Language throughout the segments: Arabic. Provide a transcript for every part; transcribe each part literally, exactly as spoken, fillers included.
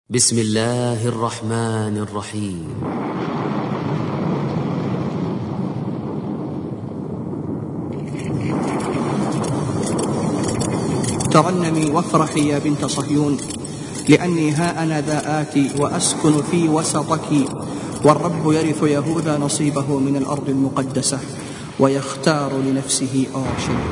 بسم الله الرحمن الرحيم. ترنمي وافرحي يا بنت صهيون، لأني ها أنا ذا آتي وأسكن في وسطك، والرب يرث يهوذا نصيبه من الأرض المقدسة ويختار لنفسه أورشليم.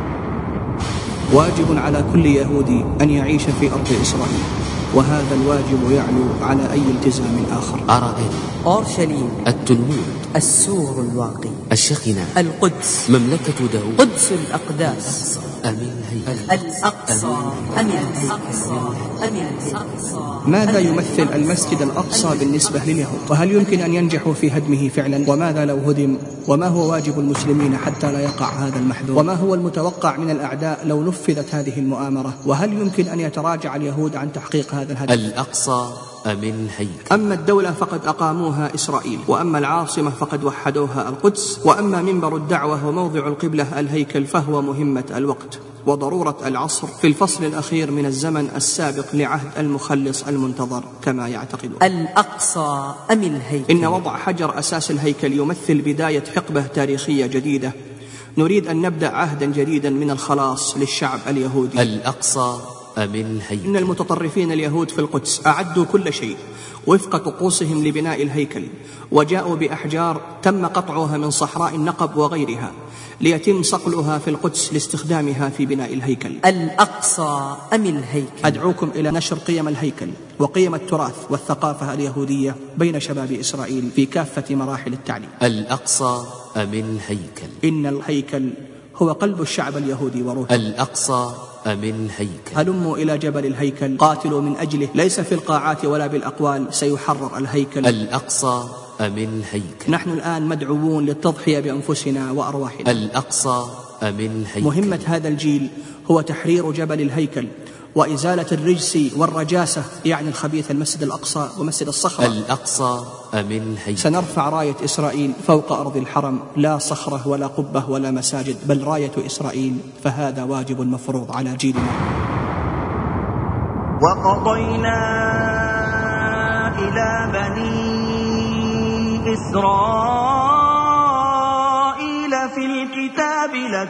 واجب على كل يهودي أن يعيش في أرض إسرائيل، وهذا الواجب يعلو على أي التزام آخر. أرائل، أورشليم، التلمود، السور الواقي، الشخنة، القدس، مملكة داود، قدس الأقداس، أمين الهيكل، الأقصى، أمين الهيكل، أمين الهيكل. ماذا يمثل المسجد الأقصى بالنسبة لليهود؟ وهل يمكن أن ينجحوا في هدمه فعلا؟ وماذا لو هدم؟ وما هو واجب المسلمين حتى لا يقع هذا المحذور؟ وما هو المتوقع من الأعداء لو نفذت هذه المؤامرة؟ وهل يمكن أن يتراجع اليهود عن تحقيق هذا الهدف؟ الأقصى أمين الهيكل. أما الدولة فقد أقاموها إسرائيل، وأما العاصمة فقد وحدوها القدس، وأما منبر الدعوة وموضع القبلة الهيكل فهو مهمة الوقت وضرورة العصر في الفصل الأخير من الزمن السابق لعهد المخلص المنتظر كما يعتقدون. الأقصى أم الهيكل؟ إن وضع حجر أساس الهيكل يمثل بداية حقبة تاريخية جديدة، نريد أن نبدأ عهدا جديدا من الخلاص للشعب اليهودي. الأقصى أم الهيكل. إن المتطرفين اليهود في القدس أعدوا كل شيء وفق طقوسهم لبناء الهيكل، وجاءوا بأحجار تم قطعها من صحراء النقب وغيرها ليتم صقلها في القدس لاستخدامها في بناء الهيكل. الأقصى أم الهيكل؟ أدعوكم إلى نشر قيم الهيكل وقيم التراث والثقافة اليهودية بين شباب إسرائيل في كافة مراحل التعليم. الأقصى أم الهيكل. إن الهيكل هو قلب الشعب اليهودي وروحه. الأقصى أم الهيكل. هلموا إلى جبل الهيكل، قاتلوا من أجله، ليس في القاعات ولا بالأقوال سيحرر الهيكل. الأقصى أم الهيكل. نحن الآن مدعوون للتضحية بأنفسنا وأرواحنا. الأقصى أم الهيكل. مهمة هذا الجيل هو تحرير جبل الهيكل وإزالة الرجس والرجاسة، يعني الخبيث، المسجد الأقصى ومسجد الصخرة. الأقصى أم الهيكل. سنرفع راية إسرائيل فوق أرض الحرم، لا صخرة ولا قبة ولا مساجد، بل راية إسرائيل، فهذا واجب مفروض على جيلنا. وقضينا إلى بني إسرائيل في الكتاب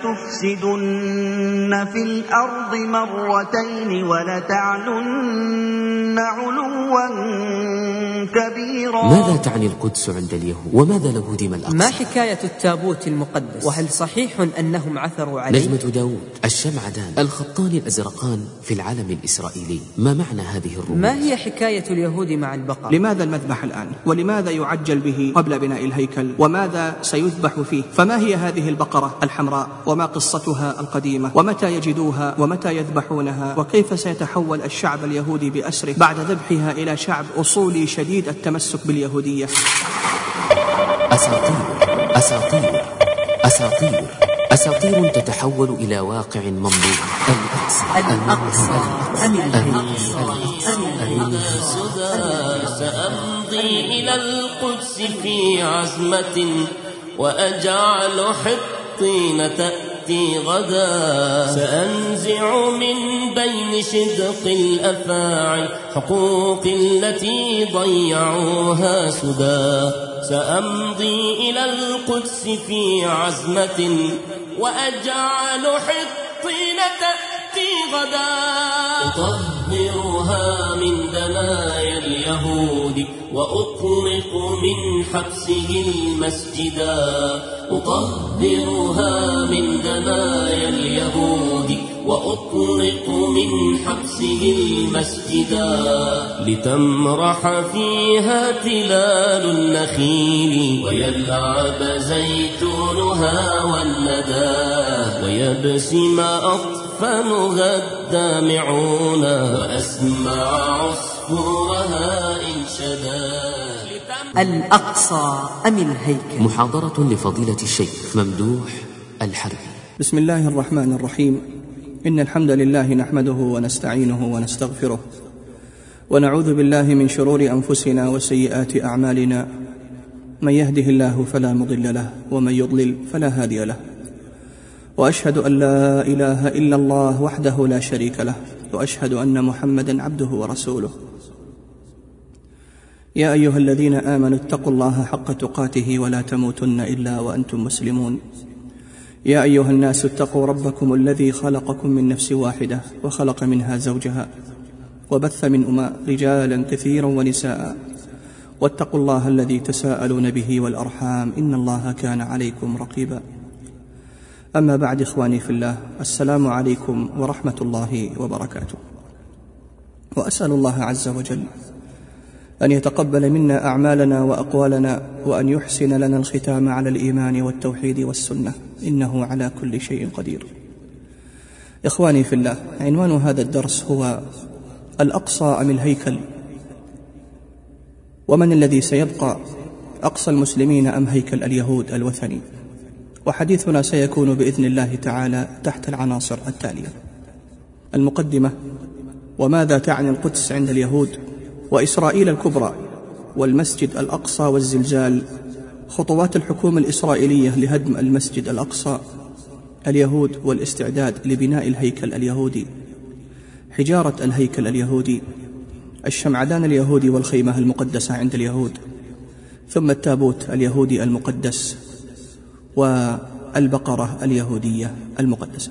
لتفسدن في الأرض مرتين ولتعلن علوا كبيرا. ماذا تعني القدس عند اليهود؟ وماذا لو هدم الأقصى؟ ما حكاية التابوت المقدس؟ وهل صحيح أنهم عثروا عليه؟ نجمة داود، الشمعدان، الخطان الأزرقان في العلم الإسرائيلي، ما معنى هذه الرموز؟ ما هي حكاية اليهود مع البقر؟ لماذا المذبح الآن؟ ولماذا يعجل به قبل بناء الهيكل؟ وماذا سيذبح فيه؟ فما هي هذه البقرة الحمراء؟ وما قصتها القديمة؟ ومتى يجدوها؟ ومتى يذبحونها؟ وكيف سيتحول الشعب اليهودي بأسره بعد ذبحها إلى شعب أصولي شديد التمسك باليهودية؟ أساطير أساطير أساطير أساطير تتحول إلى واقع ممضي. الأقصى الأقصى أم الهيكل. سأمضي إلى القدس في عزمة وأجعل حطين تأتي غدا. سأنزع من بين شدق الأفاعي حقوق التي ضيعوها سدى. سأمضي إلى القدس في عزمة وأجعل حطين تأتي غدا. أطهرها من دنايا اليهود وأطلق من حبسه المسجدا. أطهرها من دنايا اليهود وأطلق من حبسه المسجدا. لتمرح فيها تلال النخيل ويلعب زيتونها والندى ويبسم أطفالها الدامعون وأسمع عصفورها إن شدا. الأقصى أم الهيكل. محاضرة لفضيلة الشيخ ممدوح الحربي. بسم الله الرحمن الرحيم. إن الحمد لله نحمده ونستعينه ونستغفره، ونعوذ بالله من شرور أنفسنا وسيئات أعمالنا. من يهده الله فلا مضل له، ومن يضلل فلا هادي له. وأشهد أن لا إله إلا الله وحده لا شريك له، وأشهد أن محمدا عبده ورسوله. يا أيها الذين آمنوا اتقوا الله حق تقاته ولا تموتن إلا وأنتم مسلمون. يا أيها الناس اتقوا ربكم الذي خلقكم من نفس واحدة وخلق منها زوجها وبث منهما رجالا كثيرا ونساء، واتقوا الله الذي تساءلون به والأرحام إن الله كان عليكم رقيبا. أما بعد، إخواني في الله، السلام عليكم ورحمة الله وبركاته. وأسأل الله عز وجل أن يتقبل منا أعمالنا وأقوالنا، وأن يحسن لنا الختام على الإيمان والتوحيد والسنة، إنه على كل شيء قدير. إخواني في الله، عنوان هذا الدرس هو الأقصى أم الهيكل؟ ومن الذي سيبقى، أقصى المسلمين أم هيكل اليهود الوثني؟ وحديثنا سيكون بإذن الله تعالى تحت العناصر التالية: المقدمة، وماذا تعني القدس عند اليهود، وإسرائيل الكبرى، والمسجد الأقصى والزلزال، خطوات الحكومة الإسرائيلية لهدم المسجد الأقصى، اليهود والاستعداد لبناء الهيكل اليهودي، حجارة الهيكل اليهودي، الشمعدان اليهودي والخيمة المقدسة عند اليهود، ثم التابوت اليهودي المقدس، والبقرة اليهودية المقدسة.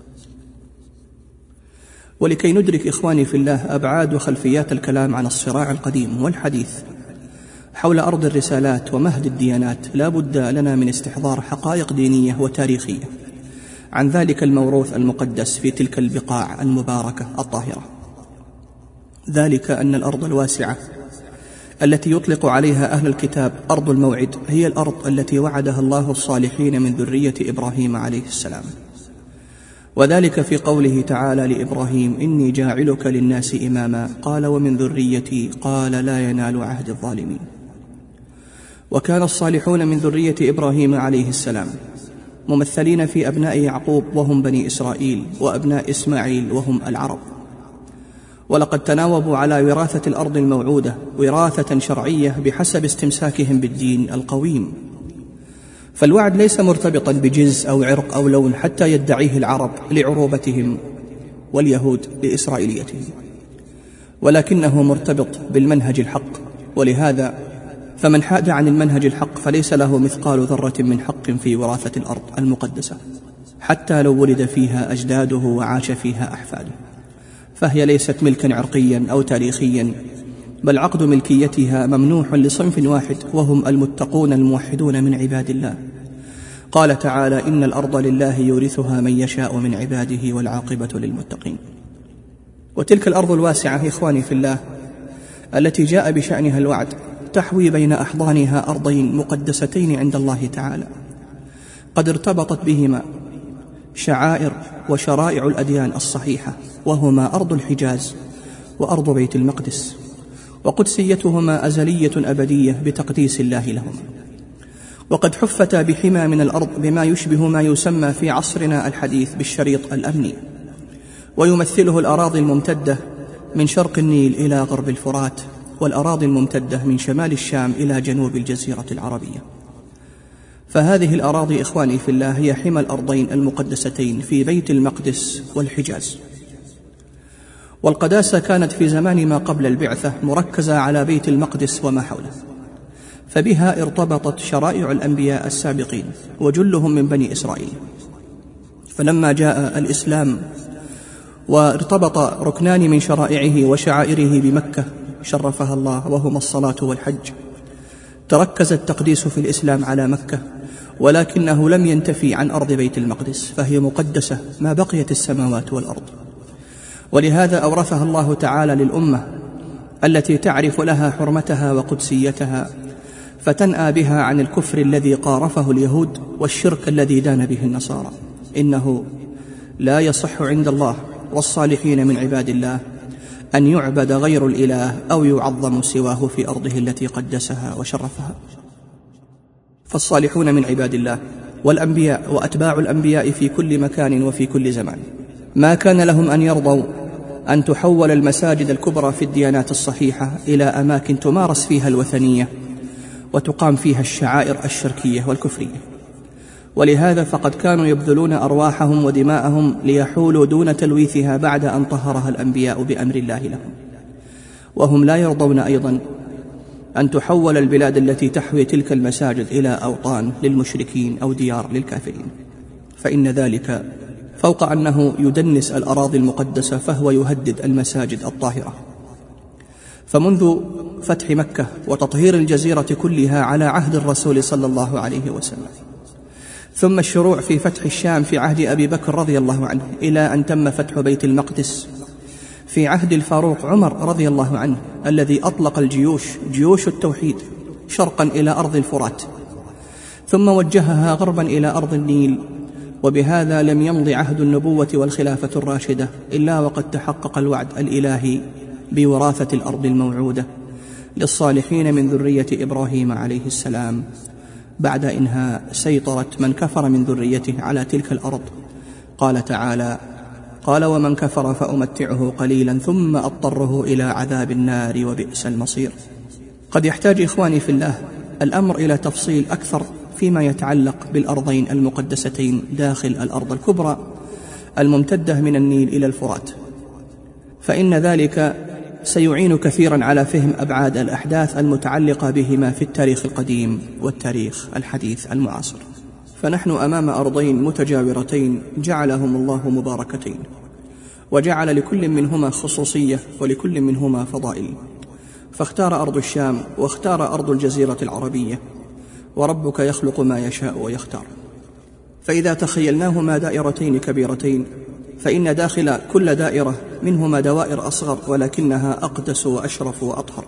ولكي ندرك إخواني في الله أبعاد وخلفيات الكلام عن الصراع القديم والحديث حول أرض الرسالات ومهد الديانات، لا بد لنا من استحضار حقائق دينية وتاريخية عن ذلك الموروث المقدس في تلك البقاع المباركة الطاهرة. ذلك أن الأرض الواسعة التي يطلق عليها أهل الكتاب أرض الموعد هي الأرض التي وعدها الله الصالحين من ذرية إبراهيم عليه السلام، وذلك في قوله تعالى لإبراهيم: إني جاعلك للناس إماما، قال: ومن ذريتي، قال: لا ينال عهد الظالمين. وكان الصالحون من ذرية إبراهيم عليه السلام ممثلين في أبناء يعقوب وهم بني إسرائيل، وأبناء إسماعيل وهم العرب، ولقد تناوبوا على وراثة الأرض الموعودة وراثة شرعية بحسب استمساكهم بالدين القويم. فالوعد ليس مرتبطا بجنس أو عرق أو لون حتى يدعيه العرب لعروبتهم واليهود لإسرائيليتهم، ولكنه مرتبط بالمنهج الحق. ولهذا فمن حاد عن المنهج الحق فليس له مثقال ذرة من حق في وراثة الأرض المقدسة، حتى لو ولد فيها أجداده وعاش فيها أحفاده، فهي ليست ملكا عرقيا أو تاريخيا، بل عقد ملكيتها ممنوح لصنف واحد، وهم المتقون الموحدون من عباد الله. قال تعالى: إن الأرض لله يورثها من يشاء من عباده والعاقبة للمتقين. وتلك الأرض الواسعة إخواني في الله التي جاء بشأنها الوعد تحوي بين أحضانها أرضين مقدستين عند الله تعالى، قد ارتبطت بهما شعائر وشرائع الأديان الصحيحة، وهما أرض الحجاز وأرض بيت المقدس، وقدسيتهما أزلية أبدية بتقديس الله لهما. وقد حفتا بحمى من الأرض بما يشبه ما يسمى في عصرنا الحديث بالشريط الأمني، ويمثله الأراضي الممتدة من شرق النيل إلى غرب الفرات، والأراضي الممتدة من شمال الشام إلى جنوب الجزيرة العربية. فهذه الأراضي إخواني في الله هي حمى الأرضين المقدستين في بيت المقدس والحجاز. والقداسة كانت في زمان ما قبل البعثة مركزة على بيت المقدس وما حوله، فبها ارتبطت شرائع الأنبياء السابقين وجلهم من بني إسرائيل. فلما جاء الإسلام وارتبط ركنان من شرائعه وشعائره بمكة شرفها الله، وهما الصلاة والحج، تركز التقديس في الإسلام على مكة، ولكنه لم ينتفي عن أرض بيت المقدس، فهي مقدسة ما بقيت السماوات والأرض. ولهذا أورثها الله تعالى للأمة التي تعرف لها حرمتها وقدسيتها، فتنأى بها عن الكفر الذي قارفه اليهود والشرك الذي دان به النصارى. إنه لا يصح عند الله والصالحين من عباد الله أن يعبد غير الإله أو يعظم سواه في أرضه التي قدسها وشرفها. فالصالحون من عباد الله والأنبياء وأتباع الأنبياء في كل مكان وفي كل زمان ما كان لهم أن يرضوا أن تحول المساجد الكبرى في الديانات الصحيحة إلى أماكن تمارس فيها الوثنية وتقام فيها الشعائر الشركية والكفرية. ولهذا فقد كانوا يبذلون أرواحهم ودماءهم ليحولوا دون تلويثها بعد أن طهرها الأنبياء بأمر الله لهم. وهم لا يرضون أيضا أن تحول البلاد التي تحوي تلك المساجد إلى أوطان للمشركين أو ديار للكافرين، فإن ذلك فوق أنه يدنس الأراضي المقدسة فهو يهدد المساجد الطاهرة. فمنذ فتح مكة وتطهير الجزيرة كلها على عهد الرسول صلى الله عليه وسلم، ثم الشروع في فتح الشام في عهد أبي بكر رضي الله عنه، إلى أن تم فتح بيت المقدس في عهد الفاروق عمر رضي الله عنه، الذي أطلق الجيوش جيوش التوحيد شرقا إلى أرض الفرات، ثم وجهها غربا إلى أرض النيل. وبهذا لم يمض عهد النبوة والخلافة الراشدة إلا وقد تحقق الوعد الإلهي بوراثة الأرض الموعودة للصالحين من ذرية إبراهيم عليه السلام، بعد إنهاء سيطرة من كفر من ذريته على تلك الأرض. قال تعالى: قال ومن كفر فأمتعه قليلا ثم أضطره إلى عذاب النار وبئس المصير. قد يحتاج إخواني في الله الأمر إلى تفصيل أكثر فيما يتعلق بالأرضين المقدستين داخل الأرض الكبرى الممتدة من النيل إلى الفرات، فإن ذلك سيعين كثيرا على فهم أبعاد الأحداث المتعلقة بهما في التاريخ القديم والتاريخ الحديث المعاصر. فنحن أمام أرضين متجاورتين جعلهم الله مباركتين، وجعل لكل منهما خصوصية ولكل منهما فضائل، فاختار أرض الشام واختار أرض الجزيرة العربية، وربك يخلق ما يشاء ويختار. فإذا تخيلناهما دائرتين كبيرتين، فإن داخل كل دائرة منهما دوائر أصغر ولكنها أقدس وأشرف وأطهر.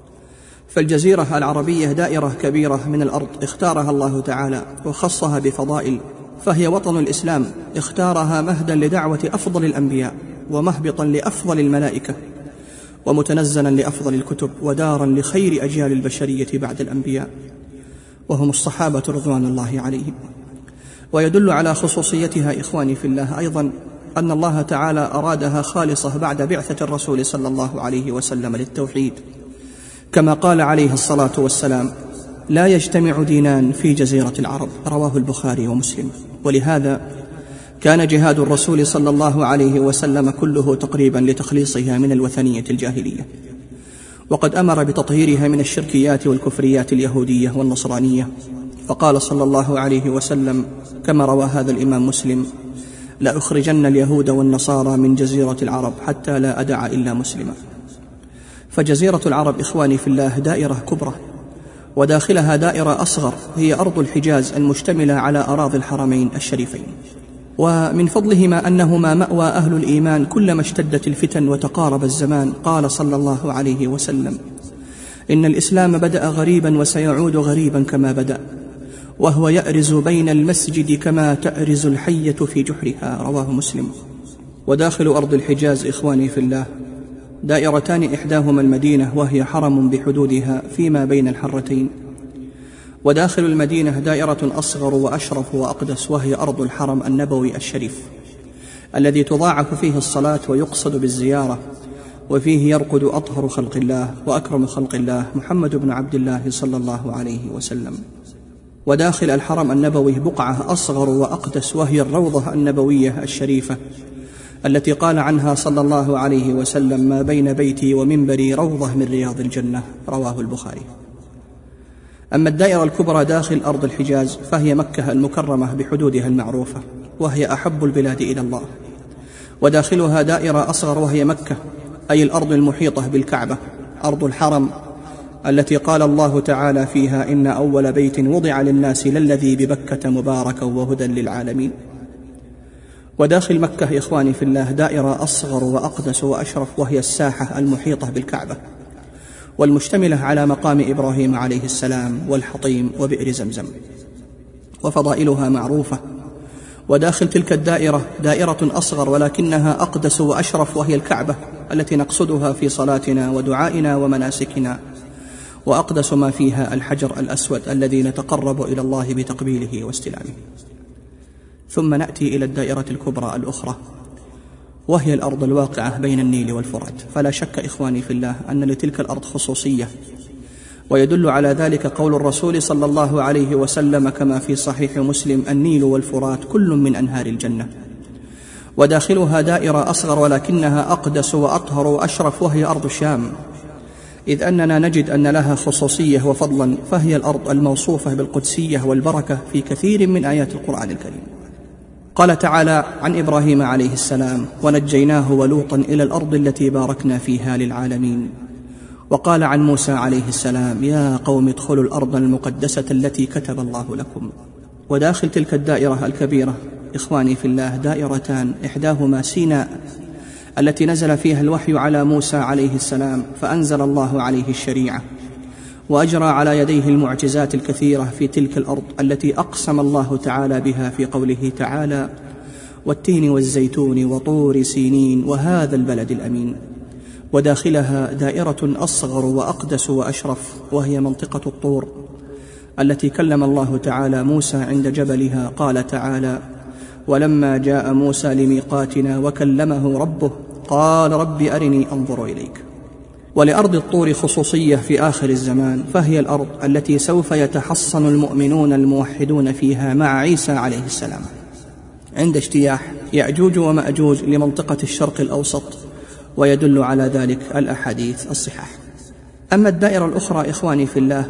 فالجزيرة العربية دائرة كبيرة من الأرض اختارها الله تعالى وخصها بفضائل، فهي وطن الإسلام اختارها مهدا لدعوة أفضل الأنبياء ومهبطا لأفضل الملائكة ومتنزلا لأفضل الكتب ودارا لخير أجيال البشرية بعد الأنبياء، وهم الصحابة رضوان الله عليهم. ويدل على خصوصيتها إخواني في الله أيضا أن الله تعالى أرادها خالصة بعد بعثة الرسول صلى الله عليه وسلم للتوحيد، كما قال عليه الصلاة والسلام: لا يجتمع دينان في جزيرة العرب، رواه البخاري ومسلم. ولهذا كان جهاد الرسول صلى الله عليه وسلم كله تقريبا لتخليصها من الوثنية الجاهلية، وقد أمر بتطهيرها من الشركيات والكفريات اليهودية والنصرانية، فقال صلى الله عليه وسلم كما روى هذا الإمام مسلم: لأخرجن اليهود والنصارى من جزيرة العرب حتى لا أدع إلا مسلما. فجزيرة العرب إخواني في الله دائرة كبرى، وداخلها دائرة أصغر هي أرض الحجاز المشتملة على أراضي الحرمين الشريفين. ومن فضلهما أنهما مأوى أهل الإيمان كلما اشتدت الفتن وتقارب الزمان. قال صلى الله عليه وسلم: إن الإسلام بدأ غريبا وسيعود غريبا كما بدأ، وهو يأرز بين المسجد كما تأرز الحية في جحرها، رواه مسلم. وداخل أرض الحجاز إخواني في الله دائرتان، إحداهما المدينة وهي حرم بحدودها فيما بين الحرتين، وداخل المدينة دائرة أصغر وأشرف وأقدس وهي أرض الحرم النبوي الشريف، الذي تضاعف فيه الصلاة ويقصد بالزيارة، وفيه يرقد أطهر خلق الله وأكرم خلق الله محمد بن عبد الله صلى الله عليه وسلم. وداخل الحرم النبوي بقعة أصغر وأقدس وهي الروضة النبوية الشريفة، التي قال عنها صلى الله عليه وسلم: ما بين بيتي ومنبري روضة من رياض الجنة، رواه البخاري. أما الدائرة الكبرى داخل أرض الحجاز فهي مكة المكرمة بحدودها المعروفة، وهي أحب البلاد إلى الله. وداخلها دائرة أصغر وهي مكة، أي الأرض المحيطة بالكعبة، أرض الحرم التي قال الله تعالى فيها: إن أول بيت وضع للناس للذي ببكة مباركا وهدى للعالمين. وداخل مكة إخواني في الله دائرة أصغر وأقدس وأشرف وهي الساحة المحيطة بالكعبة، والمشتملة على مقام إبراهيم عليه السلام والحطيم وبئر زمزم، وفضائلها معروفة. وداخل تلك الدائرة دائرة أصغر ولكنها أقدس وأشرف وهي الكعبة، التي نقصدها في صلاتنا ودعائنا ومناسكنا، وأقدس ما فيها الحجر الأسود الذي نتقرب إلى الله بتقبيله واستلامه. ثم نأتي إلى الدائرة الكبرى الأخرى، وهي الأرض الواقعة بين النيل والفرات. فلا شك إخواني في الله أن لتلك الأرض خصوصية، ويدل على ذلك قول الرسول صلى الله عليه وسلم كما في صحيح مسلم: النيل والفرات كل من أنهار الجنة. وداخلها دائرة أصغر ولكنها أقدس وأطهر وأشرف وهي أرض الشام، إذ أننا نجد أن لها خصوصية وفضلا، فهي الأرض الموصوفة بالقدسية والبركة في كثير من آيات القرآن الكريم. قال تعالى عن إبراهيم عليه السلام: ونجيناه ولوطا إلى الأرض التي باركنا فيها للعالمين. وقال عن موسى عليه السلام: يا قوم ادخلوا الأرض المقدسة التي كتب الله لكم. وداخل تلك الدائرة الكبيرة إخواني في الله دائرتان، إحداهما سيناء التي نزل فيها الوحي على موسى عليه السلام، فأنزل الله عليه الشريعة وأجرى على يديه المعجزات الكثيرة في تلك الأرض التي أقسم الله تعالى بها في قوله تعالى: والتين والزيتون وطور سينين وهذا البلد الأمين. وداخلها دائرة أصغر وأقدس وأشرف، وهي منطقة الطور التي كلم الله تعالى موسى عند جبلها. قال تعالى: ولما جاء موسى لميقاتنا وكلمه ربه قال رب أرني أنظر إليك. ولأرض الطور خصوصية في آخر الزمان، فهي الأرض التي سوف يتحصن المؤمنون الموحدون فيها مع عيسى عليه السلام عند اجتياح يأجوج ومأجوج لمنطقة الشرق الأوسط، ويدل على ذلك الأحاديث الصحاح. أما الدائرة الأخرى إخواني في الله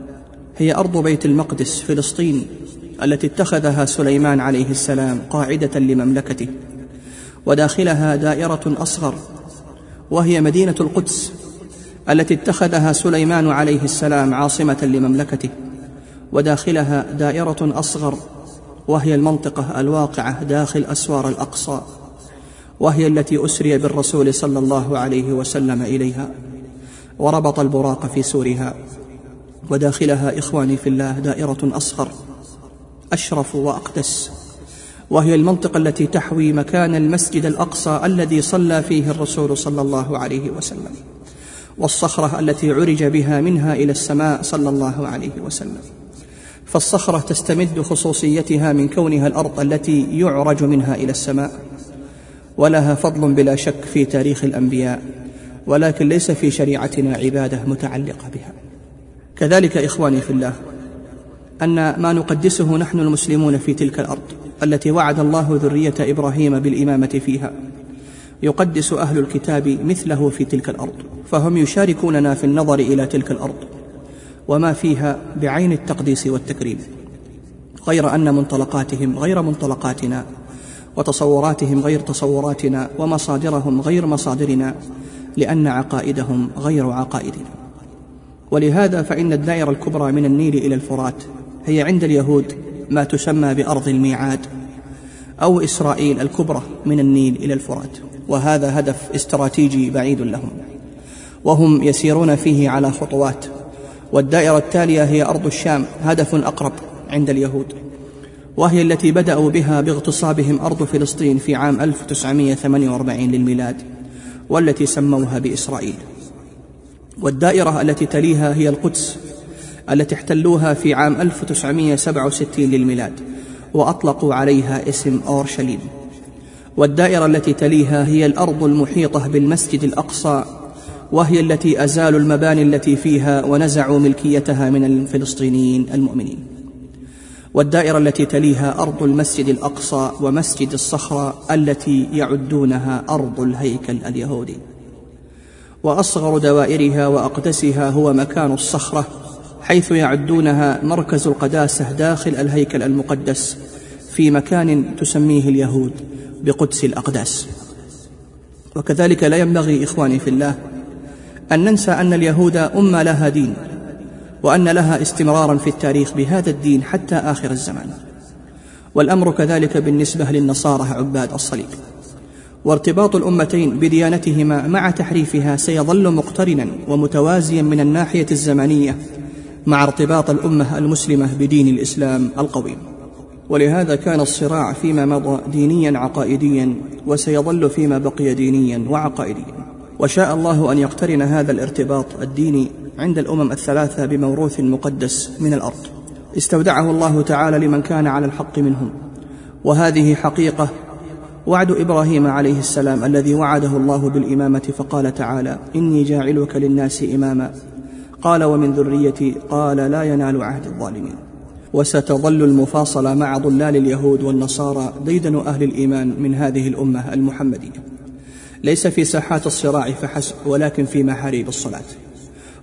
هي أرض بيت المقدس فلسطين التي اتخذها سليمان عليه السلام قاعدة لمملكته، وداخلها دائرة أصغر وهي مدينة القدس التي اتخذها سليمان عليه السلام عاصمة لمملكته، وداخلها دائرة أصغر وهي المنطقة الواقعة داخل أسوار الأقصى، وهي التي أسري بالرسول صلى الله عليه وسلم إليها وربط البراق في سورها. وداخلها إخواني في الله دائرة أصغر أشرف وأقدس، وهي المنطقة التي تحوي مكان المسجد الأقصى الذي صلى فيه الرسول صلى الله عليه وسلم، والصخرة التي عرج بها منها إلى السماء صلى الله عليه وسلم. فالصخرة تستمد خصوصيتها من كونها الأرض التي يعرج منها إلى السماء، ولها فضل بلا شك في تاريخ الأنبياء، ولكن ليس في شريعتنا عبادة متعلقة بها. كذلك إخواني في الله أن ما نقدسه نحن المسلمون في تلك الأرض التي وعد الله ذرية إبراهيم بالإمامة فيها، يقدس أهل الكتاب مثله في تلك الأرض، فهم يشاركوننا في النظر إلى تلك الأرض وما فيها بعين التقديس والتكريم، غير أن منطلقاتهم غير منطلقاتنا، وتصوراتهم غير تصوراتنا، ومصادرهم غير مصادرنا، لأن عقائدهم غير عقائدنا. ولهذا فإن الدائرة الكبرى من النيل إلى الفرات هي عند اليهود ما تسمى بأرض الميعاد، أو إسرائيل الكبرى من النيل إلى الفرات، وهذا هدف استراتيجي بعيد لهم وهم يسيرون فيه على خطوات. والدائرة التالية هي أرض الشام، هدف أقرب عند اليهود، وهي التي بدأوا بها باغتصابهم أرض فلسطين في عام ألف وتسعمائة وثمانية وأربعين للميلاد، والتي سموها بإسرائيل. والدائرة التي تليها هي القدس التي احتلوها في عام ألف وتسعمائة وسبعة وستين للميلاد، وأطلقوا عليها اسم أورشليم. والدائرة التي تليها هي الأرض المحيطة بالمسجد الأقصى، وهي التي أزالوا المباني التي فيها ونزعوا ملكيتها من الفلسطينيين المؤمنين. والدائرة التي تليها أرض المسجد الأقصى ومسجد الصخرة التي يعدونها أرض الهيكل اليهودي. وأصغر دوائرها وأقدسها هو مكان الصخرة، حيث يعدونها مركز القداسة داخل الهيكل المقدس، في مكان تسميه اليهود بقدس الأقداس. وكذلك لا ينبغي إخواني في الله أن ننسى أن اليهود أمة لها دين، وأن لها استمرارا في التاريخ بهذا الدين حتى آخر الزمان. والأمر كذلك بالنسبة للنصارى عباد الصليب. وارتباط الأمتين بديانتهما مع تحريفها سيظل مقترنا ومتوازيا من الناحية الزمنية مع ارتباط الأمة المسلمة بدين الإسلام القويم. ولهذا كان الصراع فيما مضى دينيا عقائديا، وسيظل فيما بقي دينيا وعقائديا. وشاء الله أن يقترن هذا الارتباط الديني عند الأمم الثلاثة بموروث مقدس من الأرض استودعه الله تعالى لمن كان على الحق منهم. وهذه حقيقة وعد إبراهيم عليه السلام الذي وعده الله بالإمامة، فقال تعالى: إني جاعلك للناس إماما، قال ومن ذريتي، قال لا ينال عهد الظالمين. وستظل المفاصلة مع ضلال اليهود والنصارى ديدن أهل الإيمان من هذه الأمة المحمدية، ليس في ساحات الصراع فحسب، ولكن في محاريب الصلاة.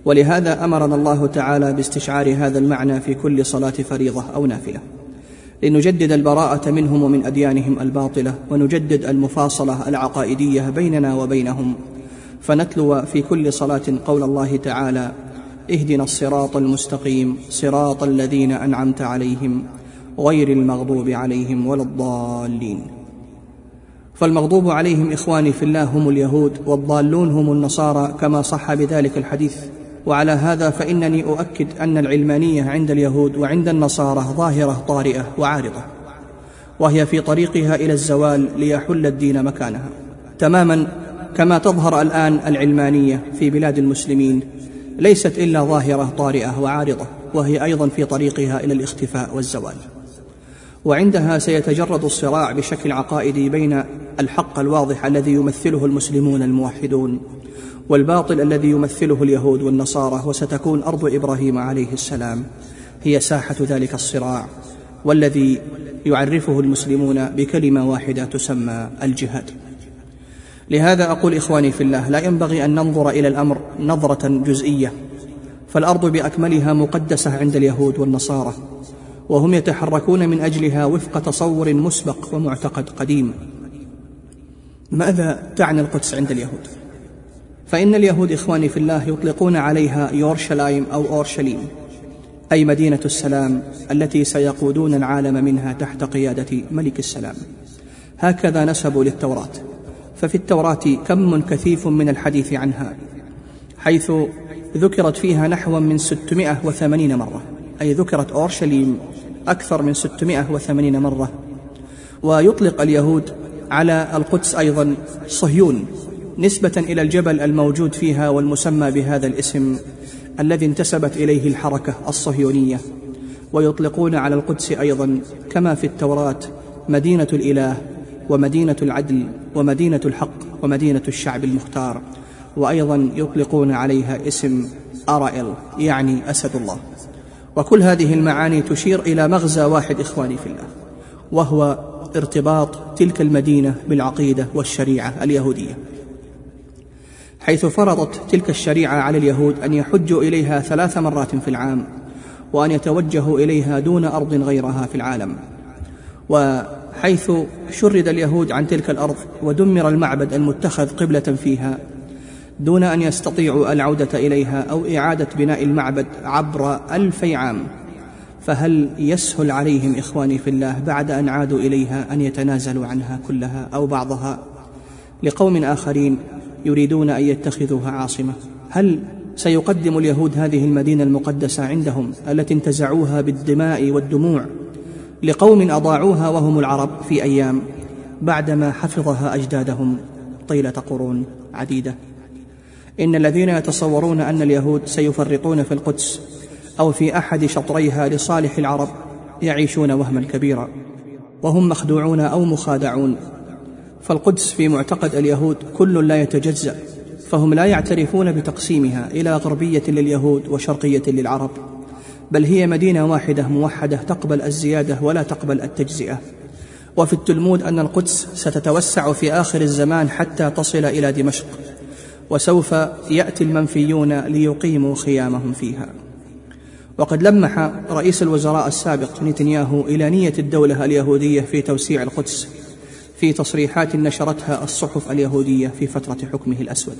ولهذا أمرنا الله تعالى باستشعار هذا المعنى في كل صلاة فريضة أو نافلة، لنجدد البراءة منهم ومن أديانهم الباطلة، ونجدد المفاصلة العقائدية بيننا وبينهم، فنتلو في كل صلاة قول الله تعالى: اهدنا الصراط المستقيم صراط الذين أنعمت عليهم غير المغضوب عليهم ولا الضالين. فالمغضوب عليهم إخواني في الله هم اليهود، والضالون هم النصارى كما صح بذلك الحديث. وعلى هذا فإنني أؤكد أن العلمانية عند اليهود وعند النصارى ظاهرة طارئة وعارضة، وهي في طريقها إلى الزوال ليحل الدين مكانها، تماما كما تظهر الآن العلمانية في بلاد المسلمين ليست إلا ظاهرة طارئة وعارضة، وهي أيضا في طريقها إلى الاختفاء والزوال. وعندها سيتجرد الصراع بشكل عقائدي بين الحق الواضح الذي يمثله المسلمون الموحدون والباطل الذي يمثله اليهود والنصارى، وستكون أرض إبراهيم عليه السلام هي ساحة ذلك الصراع، والذي يعرفه المسلمون بكلمة واحدة تسمى الجهاد. لهذا أقول إخواني في الله: لا ينبغي أن ننظر إلى الأمر نظرة جزئية، فالأرض بأكملها مقدسة عند اليهود والنصارى، وهم يتحركون من أجلها وفق تصور مسبق ومعتقد قديم. ماذا تعني القدس عند اليهود؟ فإن اليهود إخواني في الله يطلقون عليها يورشلايم أو أورشليم، أي مدينة السلام التي سيقودون العالم منها تحت قيادة ملك السلام. هكذا نسبوا للتوراة، ففي التوراة كم كثيف من الحديث عنها، حيث ذكرت فيها نحو من ستمائة وثمانين مرة، أي ذكرت أورشليم أكثر من ستمائة وثمانين مرة. ويطلق اليهود على القدس أيضا صهيون، نسبة إلى الجبل الموجود فيها والمسمى بهذا الاسم الذي انتسبت إليه الحركة الصهيونية. ويطلقون على القدس أيضا كما في التوراة مدينة الإله ومدينة العدل ومدينة الحق ومدينة الشعب المختار، وأيضا يطلقون عليها اسم أرائل يعني أسد الله. وكل هذه المعاني تشير إلى مغزى واحد إخواني في الله، وهو ارتباط تلك المدينة بالعقيدة والشريعة اليهودية، حيث فرضت تلك الشريعة على اليهود أن يحجوا إليها ثلاث مرات في العام، وأن يتوجهوا إليها دون أرض غيرها في العالم. وحيث شرد اليهود عن تلك الأرض ودمر المعبد المتخذ قبلة فيها دون أن يستطيعوا العودة إليها أو إعادة بناء المعبد عبر ألفي عام، فهل يسهل عليهم إخواني في الله بعد أن عادوا إليها أن يتنازلوا عنها كلها أو بعضها لقوم آخرين يريدون أن يتخذوها عاصمة؟ هل سيقدم اليهود هذه المدينة المقدسة عندهم التي انتزعوها بالدماء والدموع لقوم أضاعوها وهم العرب في أيام بعدما حفظها أجدادهم طيلة قرون عديدة؟ إن الذين يتصورون أن اليهود سيفرطون في القدس أو في أحد شطريها لصالح العرب يعيشون وهما كبيرا، وهم مخدوعون أو مخادعون. فالقدس في معتقد اليهود كل لا يتجزأ، فهم لا يعترفون بتقسيمها إلى غربية لليهود وشرقية للعرب، بل هي مدينة واحدة موحدة تقبل الزيادة ولا تقبل التجزئة. وفي التلمود أن القدس ستتوسع في آخر الزمان حتى تصل إلى دمشق، وسوف يأتي المنفيون ليقيموا خيامهم فيها. وقد لمح رئيس الوزراء السابق نتنياهو إلى نية الدولة اليهودية في توسيع القدس في تصريحات نشرتها الصحف اليهودية في فترة حكمه الأسود.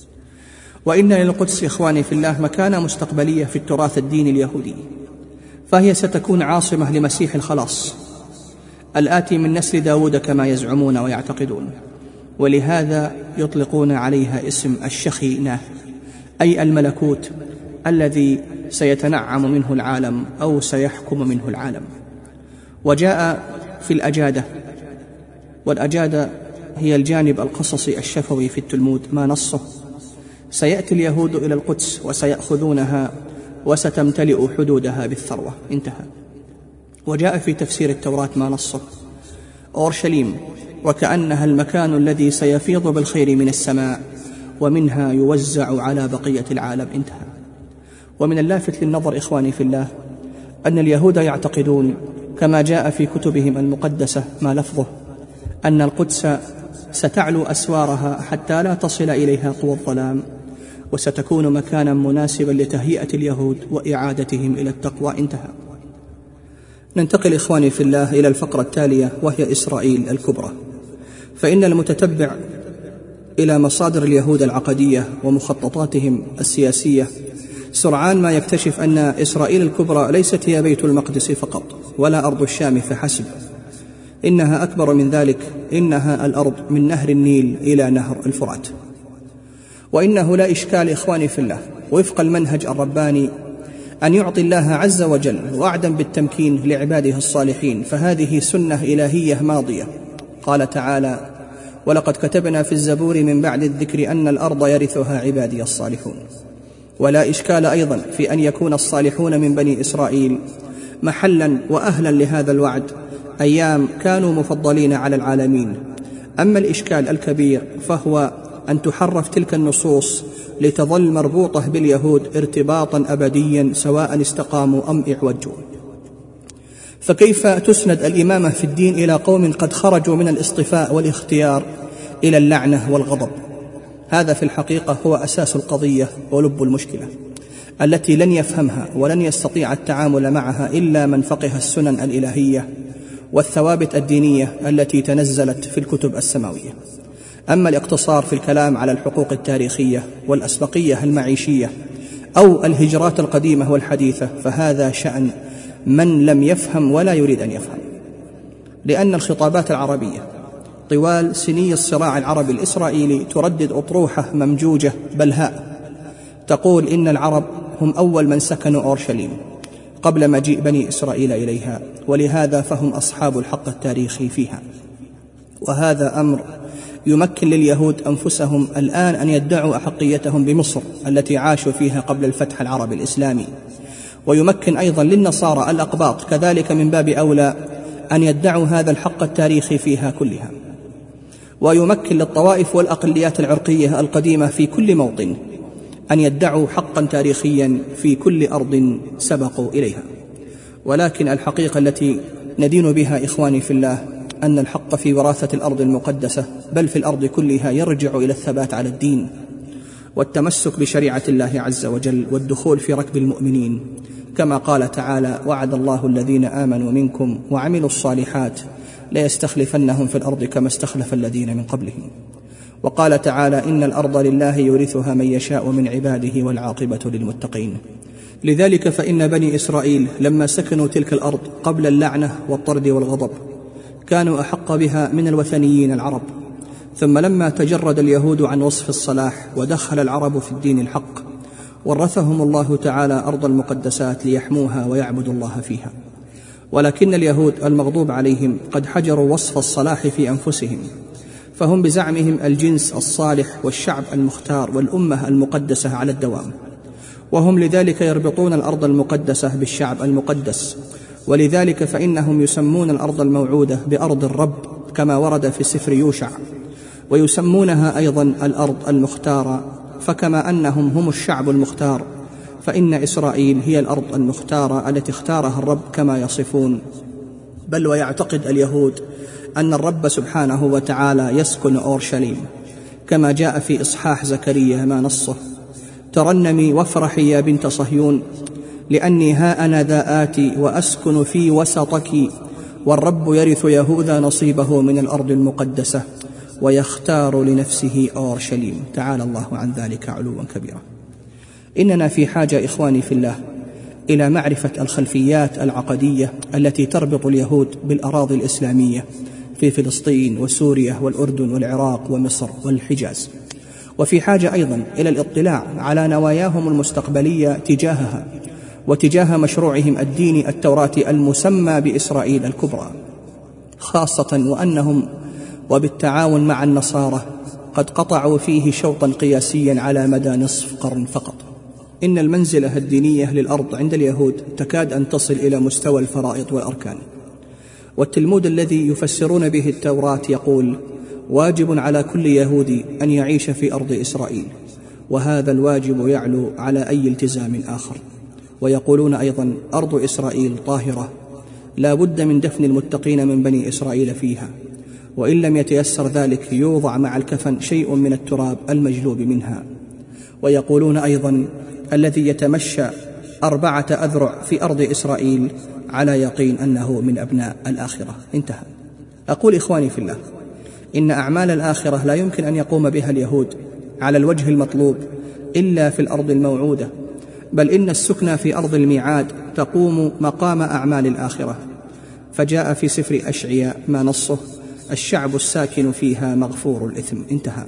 وإن للقدس إخواني في الله مكانة مستقبلية في التراث الديني اليهودي، فهي ستكون عاصمة لمسيح الخلاص الآتي من نسل داود كما يزعمون ويعتقدون، ولهذا يطلقون عليها اسم الشخينة، أي الملكوت الذي سيتنعم منه العالم أو سيحكم منه العالم. وجاء في الأجادة، والأجادة هي الجانب القصصي الشفوي في التلمود، ما نصه: سيأتي اليهود إلى القدس وسيأخذونها وستمتلئ حدودها بالثروة. انتهى. وجاء في تفسير التوراة ما نصه: أورشليم وكأنها المكان الذي سيفيض بالخير من السماء ومنها يوزع على بقية العالم. انتهى. ومن اللافت للنظر إخواني في الله أن اليهود يعتقدون كما جاء في كتبهم المقدسة ما لفظه أن القدس ستعلو أسوارها حتى لا تصل إليها قوى الظلام، وستكون مكانا مناسبا لتهيئة اليهود وإعادتهم إلى التقوى. انتهى. ننتقل إخواني في الله إلى الفقرة التالية، وهي إسرائيل الكبرى. فإن المتتبع إلى مصادر اليهود العقدية ومخططاتهم السياسية سرعان ما يكتشف أن إسرائيل الكبرى ليست هي بيت المقدس فقط ولا أرض الشام فحسب، إنها أكبر من ذلك، إنها الأرض من نهر النيل إلى نهر الفرات. وإنه لا إشكال إخواني في الله وفق المنهج الرباني أن يعطي الله عز وجل وعدا بالتمكين لعباده الصالحين، فهذه سنة إلهية ماضية. قال تعالى: ولقد كتبنا في الزبور من بعد الذكر أن الأرض يرثها عبادي الصالحون. ولا إشكال أيضا في أن يكون الصالحون من بني إسرائيل محلا وأهلا لهذا الوعد أيام كانوا مفضلين على العالمين. أما الإشكال الكبير فهو أن تحرف تلك النصوص لتظل مربوطة باليهود ارتباطا أبديا سواء استقاموا أم اعوجوا. فكيف تسند الإمامة في الدين إلى قوم قد خرجوا من الاصطفاء والاختيار إلى اللعنة والغضب؟ هذا في الحقيقة هو أساس القضية ولب المشكلة التي لن يفهمها ولن يستطيع التعامل معها إلا من فقه السنن الإلهية والثوابت الدينية التي تنزلت في الكتب السماوية. أما الاقتصار في الكلام على الحقوق التاريخية والأسبقية المعيشية أو الهجرات القديمة والحديثة فهذا شأن من لم يفهم ولا يريد أن يفهم، لأن الخطابات العربية طوال سني الصراع العربي الإسرائيلي تردد أطروحة ممجوجة بلهاء تقول إن العرب هم أول من سكنوا أورشليم قبل مجيء بني إسرائيل إليها، ولهذا فهم أصحاب الحق التاريخي فيها. وهذا أمر يمكن لليهود أنفسهم الآن أن يدعوا أحقيتهم بمصر التي عاشوا فيها قبل الفتح العربي الإسلامي، ويمكن أيضا للنصارى الأقباط كذلك من باب أولى أن يدعوا هذا الحق التاريخي فيها كلها، ويمكن للطوائف والأقليات العرقية القديمة في كل موطن أن يدعوا حقا تاريخيا في كل أرض سبقوا إليها. ولكن الحقيقة التي ندين بها إخواني في الله أن الحق في وراثة الأرض المقدسة بل في الأرض كلها يرجع إلى الثبات على الدين والتمسك بشريعة الله عز وجل والدخول في ركب المؤمنين، كما قال تعالى: وعد الله الذين آمنوا منكم وعملوا الصالحات ليستخلفنهم في الأرض كما استخلف الذين من قبلهم. وقال تعالى: إن الأرض لله يورثها من يشاء من عباده والعاقبة للمتقين. لذلك فإن بني إسرائيل لما سكنوا تلك الأرض قبل اللعنة والطرد والغضب كانوا أحق بها من الوثنيين العرب، ثم لما تجرد اليهود عن وصف الصلاح ودخل العرب في الدين الحق ورثهم الله تعالى أرض المقدسات ليحموها ويعبدوا الله فيها. ولكن اليهود المغضوب عليهم قد حجروا وصف الصلاح في أنفسهم، فهم بزعمهم الجنس الصالح والشعب المختار والأمة المقدسة على الدوام، وهم لذلك يربطون الأرض المقدسة بالشعب المقدس، ولذلك فإنهم يسمون الأرض الموعودة بأرض الرب كما ورد في سفر يوشع، ويسمونها أيضا الأرض المختارة، فكما أنهم هم الشعب المختار فإن إسرائيل هي الأرض المختارة التي اختارها الرب كما يصفون. بل ويعتقد اليهود أن الرب سبحانه وتعالى يسكن أورشليم، كما جاء في إصحاح زكريا ما نصه: ترنمي وافرحي يا بنت صهيون لأني ها أنا ذا آتي وأسكن في وسطك، والرب يرث يهوذا نصيبه من الأرض المقدسة ويختار لنفسه أورشليم. تعالى الله عن ذلك علوا كبيرا. إننا في حاجة إخواني في الله إلى معرفة الخلفيات العقدية التي تربط اليهود بالأراضي الإسلامية في فلسطين وسوريا والأردن والعراق ومصر والحجاز، وفي حاجة أيضا إلى الاطلاع على نواياهم المستقبلية تجاهها وتجاه مشروعهم الديني التوراتي المسمى بإسرائيل الكبرى، خاصة وأنهم وبالتعاون مع النصارى قد قطعوا فيه شوطا قياسيا على مدى نصف قرن فقط. إن المنزلة الدينية للأرض عند اليهود تكاد أن تصل إلى مستوى الفرائض والأركان، والتلمود الذي يفسرون به التوراة يقول: واجب على كل يهودي أن يعيش في أرض إسرائيل، وهذا الواجب يعلو على أي التزام آخر. ويقولون أيضا: أرض إسرائيل طاهرة لا بد من دفن المتقين من بني إسرائيل فيها، وإن لم يتيسر ذلك يوضع مع الكفن شيء من التراب المجلوب منها. ويقولون أيضا الذي يتمشى أربعة أذرع في أرض إسرائيل على يقين أنه من أبناء الآخرة. انتهى. أقول إخواني في الله، إن أعمال الآخرة لا يمكن أن يقوم بها اليهود على الوجه المطلوب إلا في الأرض الموعودة، بل إن السكنى في أرض الميعاد تقوم مقام أعمال الآخرة. فجاء في سفر أشعياء ما نصه: الشعب الساكن فيها مغفور الإثم. انتهى.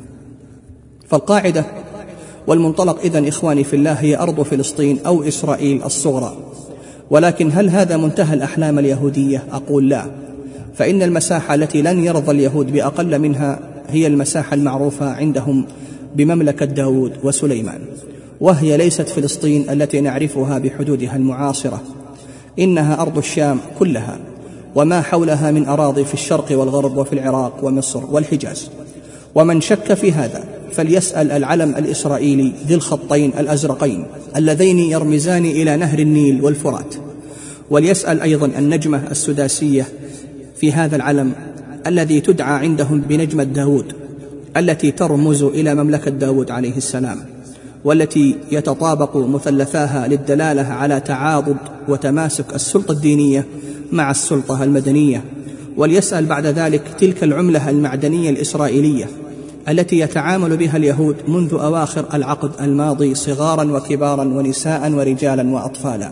فالقاعدة والمنطلق إذن إخواني في الله هي أرض فلسطين أو إسرائيل الصغرى. ولكن هل هذا منتهى الأحلام اليهودية؟ أقول لا، فإن المساحة التي لن يرضى اليهود بأقل منها هي المساحة المعروفة عندهم بمملكة داود وسليمان، وهي ليست فلسطين التي نعرفها بحدودها المعاصرة، إنها أرض الشام كلها وما حولها من أراضي في الشرق والغرب وفي العراق ومصر والحجاز. ومن شك في هذا فليسأل العلم الإسرائيلي ذي الخطين الأزرقين اللذين يرمزان إلى نهر النيل والفرات، وليسأل أيضا النجمة السداسية في هذا العلم الذي تدعى عندهم بنجمة داود، التي ترمز إلى مملكة داود عليه السلام، والتي يتطابق مثلثاها للدلالة على تعاضد وتماسك السلطة الدينية مع السلطة المدنية. وليسأل بعد ذلك تلك العملة المعدنية الإسرائيلية التي يتعامل بها اليهود منذ أواخر العقد الماضي صغارا وكبارا ونساء ورجالا وأطفالا،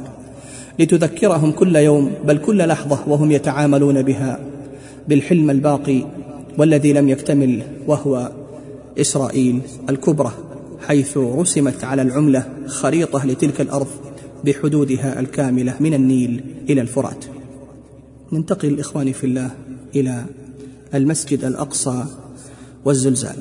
لتذكرهم كل يوم بل كل لحظة وهم يتعاملون بها بالحلم الباقي والذي لم يكتمل، وهو إسرائيل الكبرى، حيث رسمت على العملة خريطة لتلك الأرض بحدودها الكاملة من النيل إلى الفرات. ننتقل إخواني في الله إلى المسجد الأقصى والزلزال.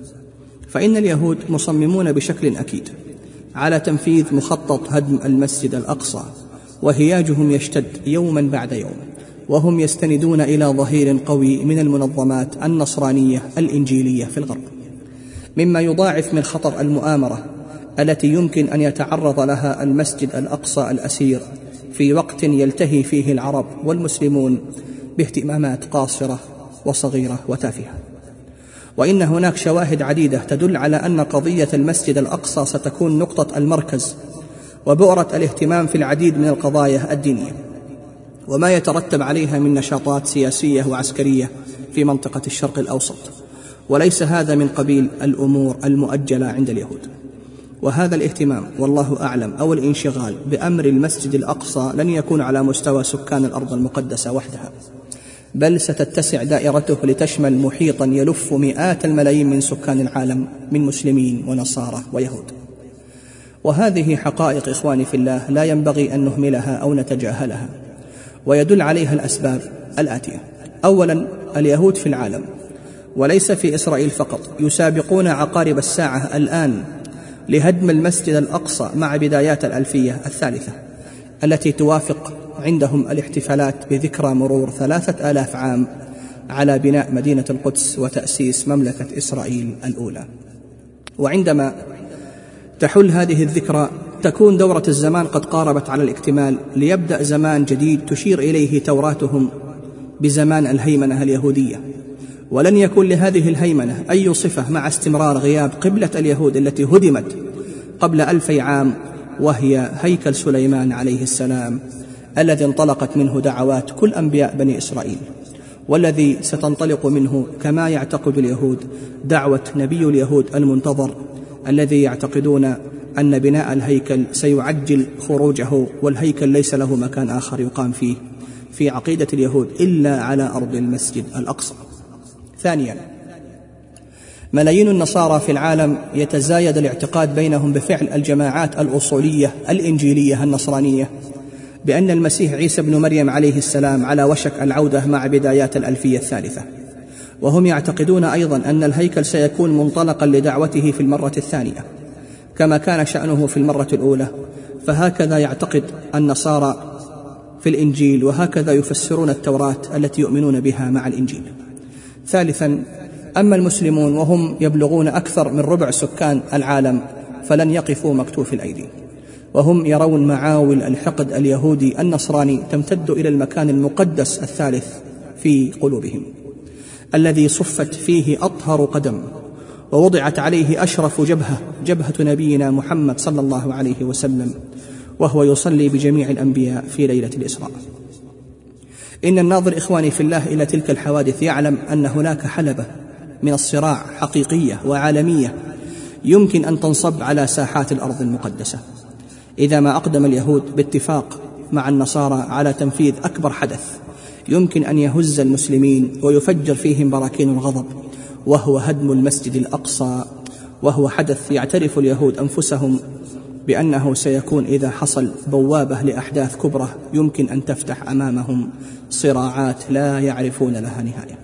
فإن اليهود مصممون بشكل أكيد على تنفيذ مخطط هدم المسجد الأقصى، وهياجهم يشتد يوما بعد يوم، وهم يستندون إلى ظهير قوي من المنظمات النصرانية الإنجيلية في الغرب، مما يضاعف من خطر المؤامرة التي يمكن أن يتعرض لها المسجد الأقصى الأسير في وقت يلتهي فيه العرب والمسلمون باهتمامات قاصرة وصغيرة وتافهة. وإن هناك شواهد عديدة تدل على أن قضية المسجد الأقصى ستكون نقطة المركز وبؤرة الاهتمام في العديد من القضايا الدينية، وما يترتب عليها من نشاطات سياسية وعسكرية في منطقة الشرق الأوسط، وليس هذا من قبيل الأمور المؤجلة عند اليهود. وهذا الاهتمام والله أعلم أو الانشغال بأمر المسجد الأقصى لن يكون على مستوى سكان الأرض المقدسة وحدها، بل ستتسع دائرته لتشمل محيطا يلف مئات الملايين من سكان العالم من مسلمين ونصارى ويهود. وهذه حقائق إخواني في الله لا ينبغي أن نهملها أو نتجاهلها، ويدل عليها الأسباب الآتية. أولا، اليهود في العالم وليس في إسرائيل فقط يسابقون عقارب الساعة الآن لهدم المسجد الأقصى مع بدايات الألفية الثالثة التي توافق عندهم الاحتفالات بذكرى مرور ثلاثة آلاف عام على بناء مدينة القدس وتأسيس مملكة إسرائيل الأولى. وعندما تحل هذه الذكرى تكون دورة الزمان قد قاربت على الاكتمال، ليبدأ زمان جديد تشير إليه توراتهم بزمان الهيمنة اليهودية. ولن يكون لهذه الهيمنة أي صفة مع استمرار غياب قبلة اليهود التي هدمت قبل ألفي عام، وهي هيكل سليمان عليه السلام الذي انطلقت منه دعوات كل أنبياء بني إسرائيل، والذي ستنطلق منه كما يعتقد اليهود دعوة نبي اليهود المنتظر، الذي يعتقدون أن بناء الهيكل سيعجل خروجه، والهيكل ليس له مكان آخر يقام فيه في عقيدة اليهود إلا على أرض المسجد الأقصى. ثانيا، ملايين النصارى في العالم يتزايد الاعتقاد بينهم بفعل الجماعات الأصولية الإنجيلية النصرانية بأن المسيح عيسى بن مريم عليه السلام على وشك العودة مع بدايات الألفية الثالثة، وهم يعتقدون أيضا أن الهيكل سيكون منطلقا لدعوته في المرة الثانية كما كان شأنه في المرة الأولى. فهكذا يعتقد النصارى في الإنجيل، وهكذا يفسرون التوراة التي يؤمنون بها مع الإنجيل. ثالثا، أما المسلمون وهم يبلغون أكثر من ربع سكان العالم فلن يقفوا مكتوف الأيدي، وهم يرون معاول الحقد اليهودي النصراني تمتد إلى المكان المقدس الثالث في قلوبهم، الذي صفت فيه أطهر قدم ووضعت عليه أشرف جبهة، جبهة نبينا محمد صلى الله عليه وسلم، وهو يصلي بجميع الأنبياء في ليلة الإسراء. إن الناظر إخواني في الله إلى تلك الحوادث يعلم أن هناك حلبة من الصراع حقيقية وعالمية يمكن أن تنصب على ساحات الأرض المقدسة إذا ما أقدم اليهود باتفاق مع النصارى على تنفيذ أكبر حدث يمكن أن يهز المسلمين ويفجر فيهم براكين الغضب، وهو هدم المسجد الأقصى، وهو حدث يعترف اليهود أنفسهم بأنه سيكون إذا حصل بوابة لأحداث كبرى يمكن أن تفتح أمامهم صراعات لا يعرفون لها نهاية.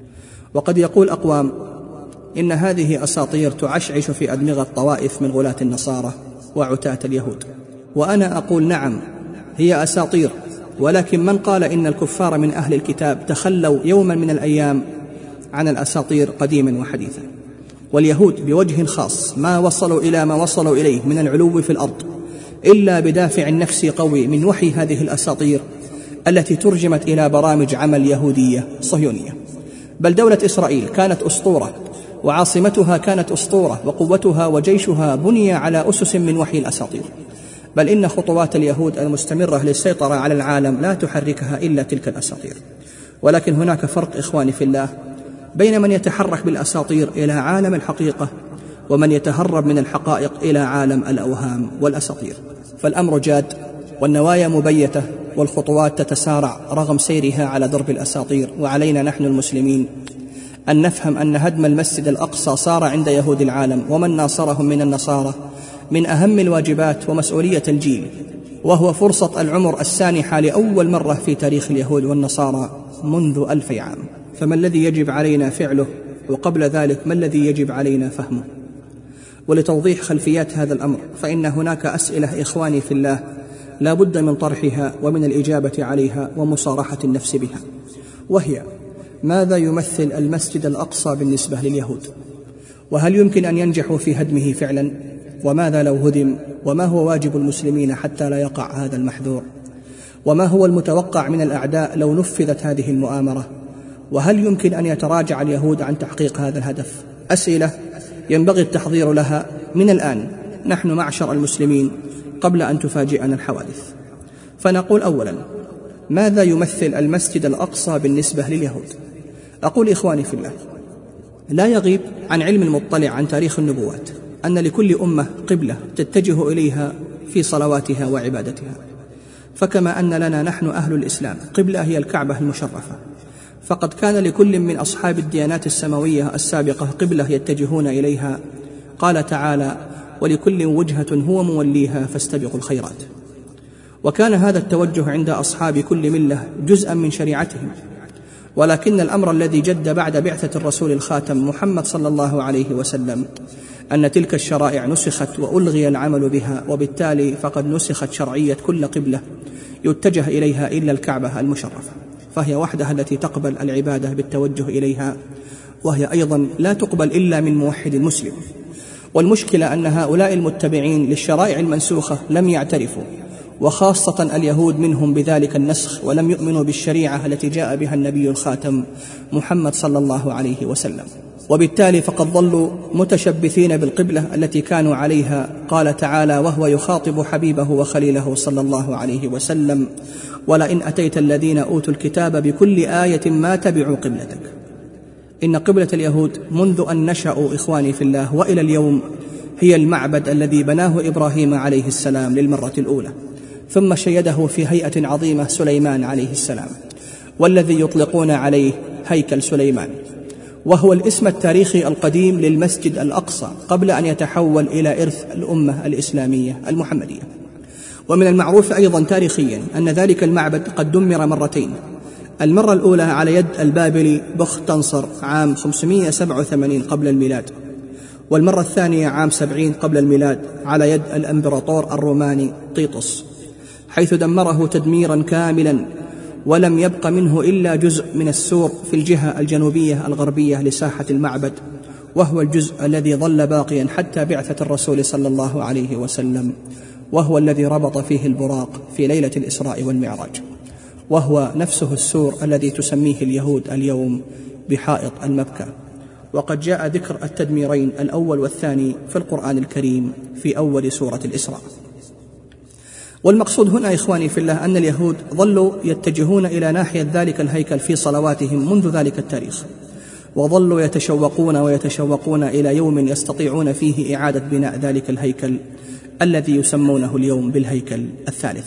وقد يقول أقوام إن هذه أساطير تعشعش في أدمغة طوائف من غلاة النصارى وعتاة اليهود، وأنا أقول نعم هي أساطير، ولكن من قال إن الكفار من أهل الكتاب تخلوا يوما من الأيام عن الأساطير قديما وحديثا، واليهود بوجه خاص ما وصلوا إلى ما وصلوا إليه من العلو في الأرض إلا بدافع نفسي قوي من وحي هذه الأساطير التي ترجمت إلى برامج عمل يهودية صهيونية. بل دولة إسرائيل كانت أسطورة، وعاصمتها كانت أسطورة، وقوتها وجيشها بني على أسس من وحي الأساطير. بل إن خطوات اليهود المستمرة للسيطرة على العالم لا تحركها إلا تلك الأساطير. ولكن هناك فرق إخواني في الله بين من يتحرك بالأساطير إلى عالم الحقيقة ومن يتهرب من الحقائق إلى عالم الأوهام والأساطير. فالأمر جاد، والنوايا مبيتة، والخطوات تتسارع رغم سيرها على درب الأساطير. وعلينا نحن المسلمين أن نفهم أن هدم المسجد الأقصى صار عند يهود العالم ومن ناصرهم من النصارى من أهم الواجبات ومسؤولية الجيل، وهو فرصة العمر السانحة لأول مرة في تاريخ اليهود والنصارى منذ ألفي عام. فما الذي يجب علينا فعله، وقبل ذلك ما الذي يجب علينا فهمه؟ ولتوضيح خلفيات هذا الأمر فإن هناك أسئلة إخواني في الله لا بد من طرحها ومن الإجابة عليها ومصارحة النفس بها، وهي: ماذا يمثل المسجد الأقصى بالنسبة لليهود؟ وهل يمكن أن ينجحوا في هدمه فعلا؟ وماذا لو هدم؟ وما هو واجب المسلمين حتى لا يقع هذا المحذور؟ وما هو المتوقع من الأعداء لو نفذت هذه المؤامرة؟ وهل يمكن أن يتراجع اليهود عن تحقيق هذا الهدف؟ أسئلة ينبغي التحضير لها من الآن نحن معشر المسلمين قبل أن تفاجئنا الحوادث. فنقول أولا: ماذا يمثل المسجد الأقصى بالنسبة لليهود؟ أقول إخواني في الله، لا يغيب عن علم المطلع عن تاريخ النبوات أن لكل أمة قبلة تتجه إليها في صلواتها وعبادتها، فكما أن لنا نحن أهل الإسلام قبلة هي الكعبة المشرفة، فقد كان لكل من أصحاب الديانات السماوية السابقة قبلة يتجهون إليها. قال تعالى: ولكل وجهة هو موليها فاستبقوا الخيرات. وكان هذا التوجه عند أصحاب كل ملة جزءا من شريعتهم، ولكن الأمر الذي جد بعد بعثة الرسول الخاتم محمد صلى الله عليه وسلم أن تلك الشرائع نسخت وألغي العمل بها، وبالتالي فقد نسخت شرعية كل قبلة يتجه إليها إلا الكعبة المشرفة، فهي وحدها التي تقبل العبادة بالتوجه إليها، وهي أيضا لا تقبل إلا من موحد مسلم. والمشكلة أن هؤلاء المتبعين للشرائع المنسوخة لم يعترفوا، وخاصة اليهود منهم بذلك النسخ، ولم يؤمنوا بالشريعة التي جاء بها النبي الخاتم محمد صلى الله عليه وسلم، وبالتالي فقد ظلوا متشبثين بالقبلة التي كانوا عليها. قال تعالى وهو يخاطب حبيبه وخليله صلى الله عليه وسلم: ولئن أتيت الذين أوتوا الكتاب بكل آية ما تبعوا قبلتك. إن قبلة اليهود منذ أن نشأوا إخواني في الله وإلى اليوم هي المعبد الذي بناه إبراهيم عليه السلام للمرة الأولى، ثم شيده في هيئة عظيمة سليمان عليه السلام، والذي يطلقون عليه هيكل سليمان، وهو الاسم التاريخي القديم للمسجد الأقصى قبل أن يتحول إلى إرث الأمة الإسلامية المحمدية. ومن المعروف أيضا تاريخيا أن ذلك المعبد قد دمر مرتين، المرة الأولى على يد البابلي بختنصر عام خمسمائة وسبعة وثمانين قبل الميلاد، والمرة الثانية عام سبعين قبل الميلاد على يد الإمبراطور الروماني طيطس، حيث دمره تدميرا كاملا، ولم يبق منه إلا جزء من السور في الجهة الجنوبية الغربية لساحة المعبد، وهو الجزء الذي ظل باقيا حتى بعثة الرسول صلى الله عليه وسلم، وهو الذي ربط فيه البراق في ليلة الإسراء والمعراج، وهو نفسه السور الذي تسميه اليهود اليوم بحائط المبكى، وقد جاء ذكر التدميرين الأول والثاني في القرآن الكريم في أول سورة الإسراء. والمقصود هنا إخواني في الله أن اليهود ظلوا يتجهون إلى ناحية ذلك الهيكل في صلواتهم منذ ذلك التاريخ، وظلوا يتشوقون ويتشوقون إلى يوم يستطيعون فيه إعادة بناء ذلك الهيكل الذي يسمونه اليوم بالهيكل الثالث.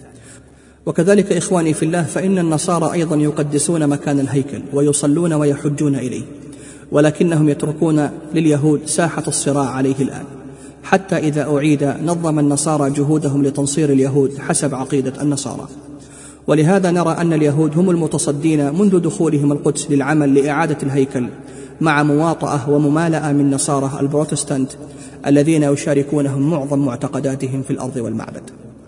وكذلك إخواني في الله فإن النصارى أيضا يقدسون مكان الهيكل ويصلون ويحجون إليه، ولكنهم يتركون لليهود ساحة الصراع عليه الآن، حتى إذا أعيد نظم النصارى جهودهم لتنصير اليهود حسب عقيدة النصارى. ولهذا نرى أن اليهود هم المتصدين منذ دخولهم القدس للعمل لإعادة الهيكل، مع مواطأة وممالأة من نصارى البروتستانت الذين يشاركونهم معظم معتقداتهم في الأرض والمعبد.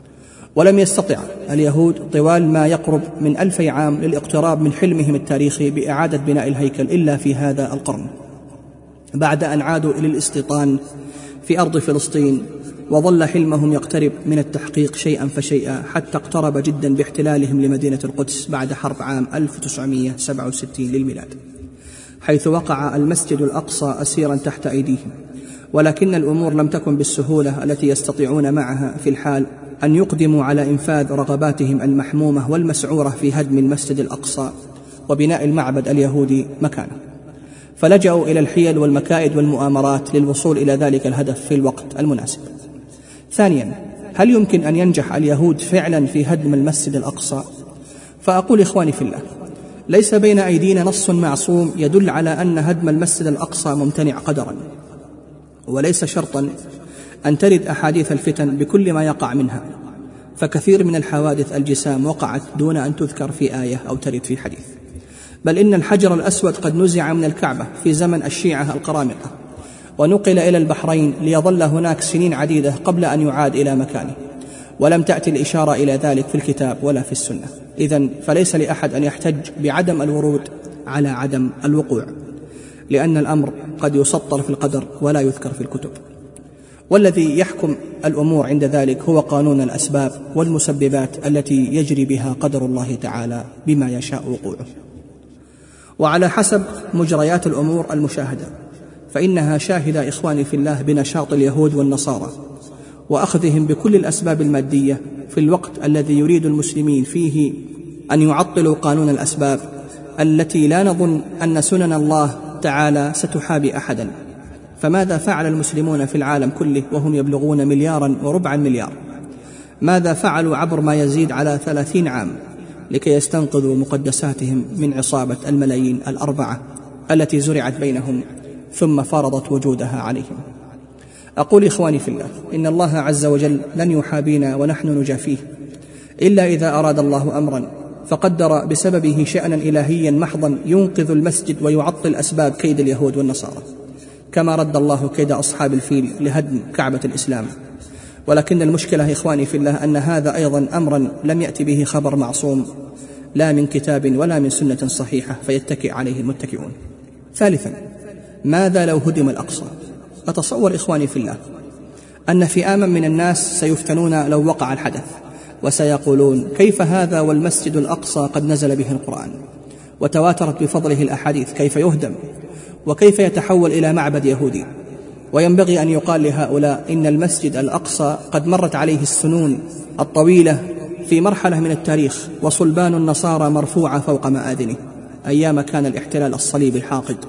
ولم يستطع اليهود طوال ما يقرب من ألفي عام للاقتراب من حلمهم التاريخي بإعادة بناء الهيكل إلا في هذا القرن، بعد أن عادوا إلى الاستيطان في أرض فلسطين، وظل حلمهم يقترب من التحقيق شيئا فشيئا حتى اقترب جدا باحتلالهم لمدينة القدس بعد حرب عام ألف وتسعمائة وسبعة وستين للميلاد، حيث وقع المسجد الأقصى أسيرا تحت أيديهم. ولكن الأمور لم تكن بالسهولة التي يستطيعون معها في الحال أن يقدموا على إنفاذ رغباتهم المحمومة والمسعورة في هدم المسجد الأقصى وبناء المعبد اليهودي مكانه، فلجأوا إلى الحيل والمكائد والمؤامرات للوصول إلى ذلك الهدف في الوقت المناسب. ثانيا، هل يمكن أن ينجح اليهود فعلا في هدم المسجد الأقصى؟ فأقول إخواني في الله، ليس بين أيدينا نص معصوم يدل على أن هدم المسجد الأقصى ممتنع قدرا، وليس شرطا أن ترد أحاديث الفتن بكل ما يقع منها، فكثير من الحوادث الجسام وقعت دون أن تذكر في آية أو ترد في حديث. بل إن الحجر الأسود قد نزع من الكعبة في زمن الشيعة القرامطة، ونقل إلى البحرين ليظل هناك سنين عديدة قبل أن يعاد إلى مكانه، ولم تأتي الإشارة إلى ذلك في الكتاب ولا في السنة. إذن فليس لأحد أن يحتج بعدم الورود على عدم الوقوع، لأن الأمر قد يسطر في القدر ولا يذكر في الكتب، والذي يحكم الأمور عند ذلك هو قانون الأسباب والمسببات التي يجري بها قدر الله تعالى بما يشاء وقوعه. وعلى حسب مجريات الأمور المشاهدة فإنها شاهدة إخواني في الله بنشاط اليهود والنصارى وأخذهم بكل الأسباب المادية في الوقت الذي يريد المسلمين فيه أن يعطلوا قانون الأسباب التي لا نظن أن سنن الله تعالى ستحابي أحدا. فماذا فعل المسلمون في العالم كله وهم يبلغون مليارا وربع مليار؟ ماذا فعلوا عبر ما يزيد على ثلاثين عام لكي يستنقذوا مقدساتهم من عصابة الملايين الأربعة التي زرعت بينهم ثم فرضت وجودها عليهم؟ أقول إخواني في الله، إن الله عز وجل لن يحابينا ونحن نجافيه إلا إذا أراد الله أمرا فقدر بسببه شأنا إلهيا محضا ينقذ المسجد ويعطل أسباب كيد اليهود والنصارى، كما رد الله كيد أصحاب الفيل لهدم كعبة الإسلام. ولكن المشكلة إخواني في الله أن هذا أيضا أمرا لم يأتي به خبر معصوم لا من كتاب ولا من سنة صحيحة فيتكئ عليه المتكئون. ثالثا، ماذا لو هدم الأقصى؟ أتصور إخواني في الله أن فئاما من الناس سيفتنون لو وقع الحدث، وسيقولون كيف هذا والمسجد الأقصى قد نزل به القرآن وتواترت بفضله الأحاديث، كيف يهدم وكيف يتحول إلى معبد يهودي؟ وينبغي أن يقال لهؤلاء إن المسجد الأقصى قد مرت عليه السنون الطويلة في مرحلة من التاريخ، وصلبان النصارى مرفوعة فوق مآذنه أيام كان الاحتلال الصليبي الحاقد،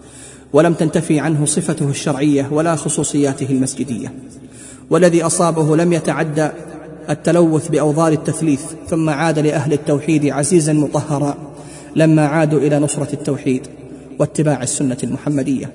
ولم تنتفي عنه صفته الشرعية ولا خصوصياته المسجدية، والذي أصابه لم يتعدى التلوث بأوضار التثليث، ثم عاد لأهل التوحيد عزيزا مطهرا لما عادوا إلى نصرة التوحيد واتباع السنة المحمدية.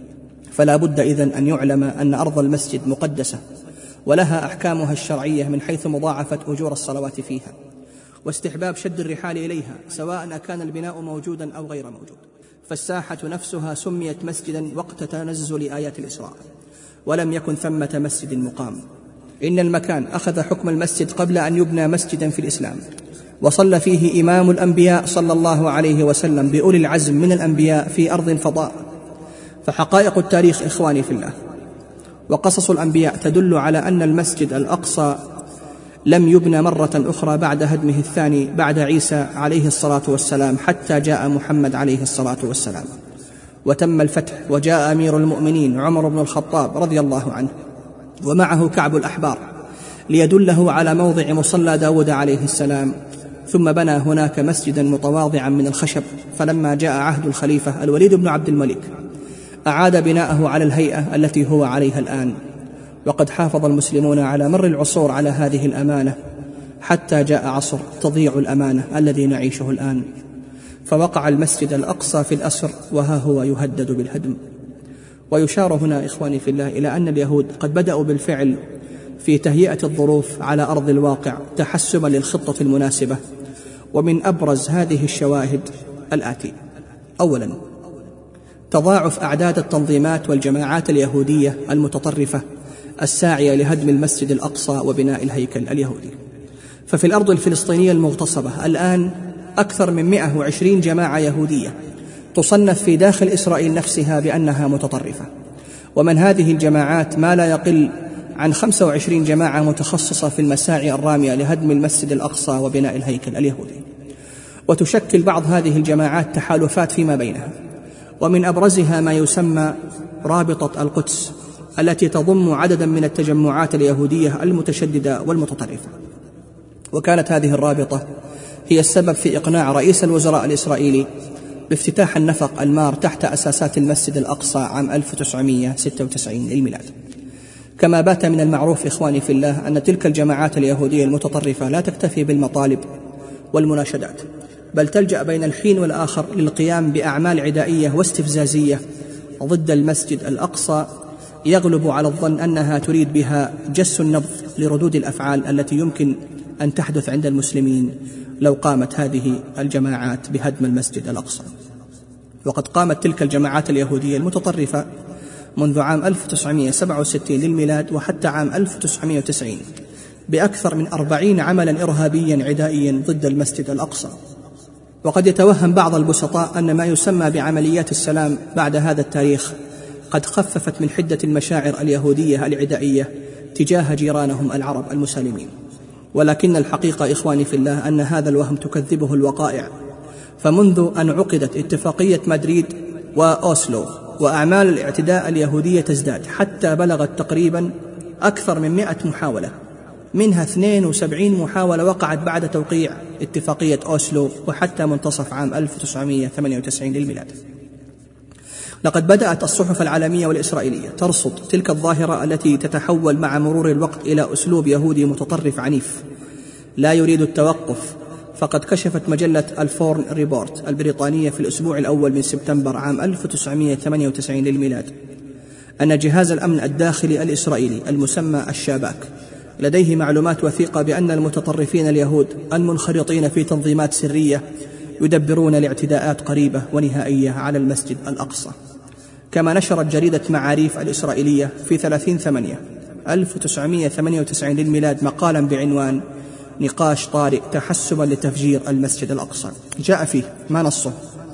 فلا بد إذن أن يعلم أن أرض المسجد مقدسة ولها أحكامها الشرعية من حيث مضاعفة أجور الصلوات فيها واستحباب شد الرحال إليها سواء كان البناء موجودا أو غير موجود. فالساحة نفسها سميت مسجدا وقت تنزل آيات الإسراء، ولم يكن ثمة مسجد مقام. إن المكان أخذ حكم المسجد قبل أن يبنى مسجدا في الإسلام، وصلى فيه إمام الأنبياء صلى الله عليه وسلم بأولي العزم من الأنبياء في أرض فضاء. فحقائق التاريخ إخواني في الله وقصص الأنبياء تدل على أن المسجد الأقصى لم يبنى مرة أخرى بعد هدمه الثاني بعد عيسى عليه الصلاة والسلام حتى جاء محمد عليه الصلاة والسلام. وتم الفتح، وجاء أمير المؤمنين عمر بن الخطاب رضي الله عنه ومعه كعب الأحبار ليدله على موضع مصلى داود عليه السلام، ثم بنى هناك مسجدا متواضعا من الخشب. فلما جاء عهد الخليفة الوليد بن عبد الملك أعاد بناءه على الهيئة التي هو عليها الآن. وقد حافظ المسلمون على مر العصور على هذه الأمانة حتى جاء عصر تضيع الأمانة الذي نعيشه الآن، فوقع المسجد الأقصى في الأسر وها هو يهدد بالهدم. ويشار هنا إخواني في الله إلى أن اليهود قد بدأوا بالفعل في تهيئة الظروف على أرض الواقع تحسبا للخطة المناسبة. ومن أبرز هذه الشواهد الآتي: أولا، تضاعف أعداد التنظيمات والجماعات اليهودية المتطرفة الساعية لهدم المسجد الأقصى وبناء الهيكل اليهودي. ففي الأرض الفلسطينية المغتصبة الآن أكثر من مئة وعشرين جماعة يهودية تصنف في داخل إسرائيل نفسها بأنها متطرفة، ومن هذه الجماعات ما لا يقل عن خمسة وعشرين جماعة متخصصة في المساعي الرامية لهدم المسجد الأقصى وبناء الهيكل اليهودي. وتشكل بعض هذه الجماعات تحالفات فيما بينها، ومن أبرزها ما يسمى رابطة القدس التي تضم عددا من التجمعات اليهودية المتشددة والمتطرفة. وكانت هذه الرابطة هي السبب في إقناع رئيس الوزراء الإسرائيلي بافتتاح النفق المار تحت أساسات المسجد الأقصى عام ألف وتسعمئة وستة وتسعين للميلاد. كما بات من المعروف إخواني في الله أن تلك الجماعات اليهودية المتطرفة لا تكتفي بالمطالب والمناشدات، بل تلجأ بين الحين والآخر للقيام بأعمال عدائية واستفزازية ضد المسجد الأقصى، يغلب على الظن أنها تريد بها جس النبض لردود الأفعال التي يمكن أن تحدث عند المسلمين لو قامت هذه الجماعات بهدم المسجد الأقصى. وقد قامت تلك الجماعات اليهودية المتطرفة منذ عام ألف وتسعمئة وسبعة وستين للميلاد وحتى عام ألف وتسعمئة وتسعين بأكثر من أربعين عملا إرهابيا عدائيا ضد المسجد الأقصى. وقد يتوهم بعض البسطاء أن ما يسمى بعمليات السلام بعد هذا التاريخ قد خففت من حدة المشاعر اليهودية العدائية تجاه جيرانهم العرب المسالمين، ولكن الحقيقة إخواني في الله أن هذا الوهم تكذبه الوقائع. فمنذ أن عقدت اتفاقية مدريد وأوسلو وأعمال الاعتداء اليهودية تزداد حتى بلغت تقريبا أكثر من مئة محاولة، منها اثنين وسبعين محاولة وقعت بعد توقيع اتفاقية أوسلو وحتى منتصف عام ألف وتسعمئة وثمانية وتسعين للميلاد. لقد بدأت الصحف العالمية والإسرائيلية ترصد تلك الظاهرة التي تتحول مع مرور الوقت إلى أسلوب يهودي متطرف عنيف لا يريد التوقف. فقد كشفت مجلة الفورن ريبورت البريطانية في الأسبوع الأول من سبتمبر عام ألف وتسعمئة وثمانية وتسعين للميلاد أن جهاز الأمن الداخلي الإسرائيلي المسمى الشاباك لديه معلومات وثيقة بأن المتطرفين اليهود المنخرطين في تنظيمات سرية يدبرون الاعتداءات قريبة ونهائية على المسجد الأقصى. كما نشرت جريدة معاريف الإسرائيلية في ثلاثين ثمانية ألف وتسعمئة وثمانية وتسعين للميلاد مقالا بعنوان نقاش طارئ تحسبا لتفجير المسجد الأقصى. جاء فيه ما نصه: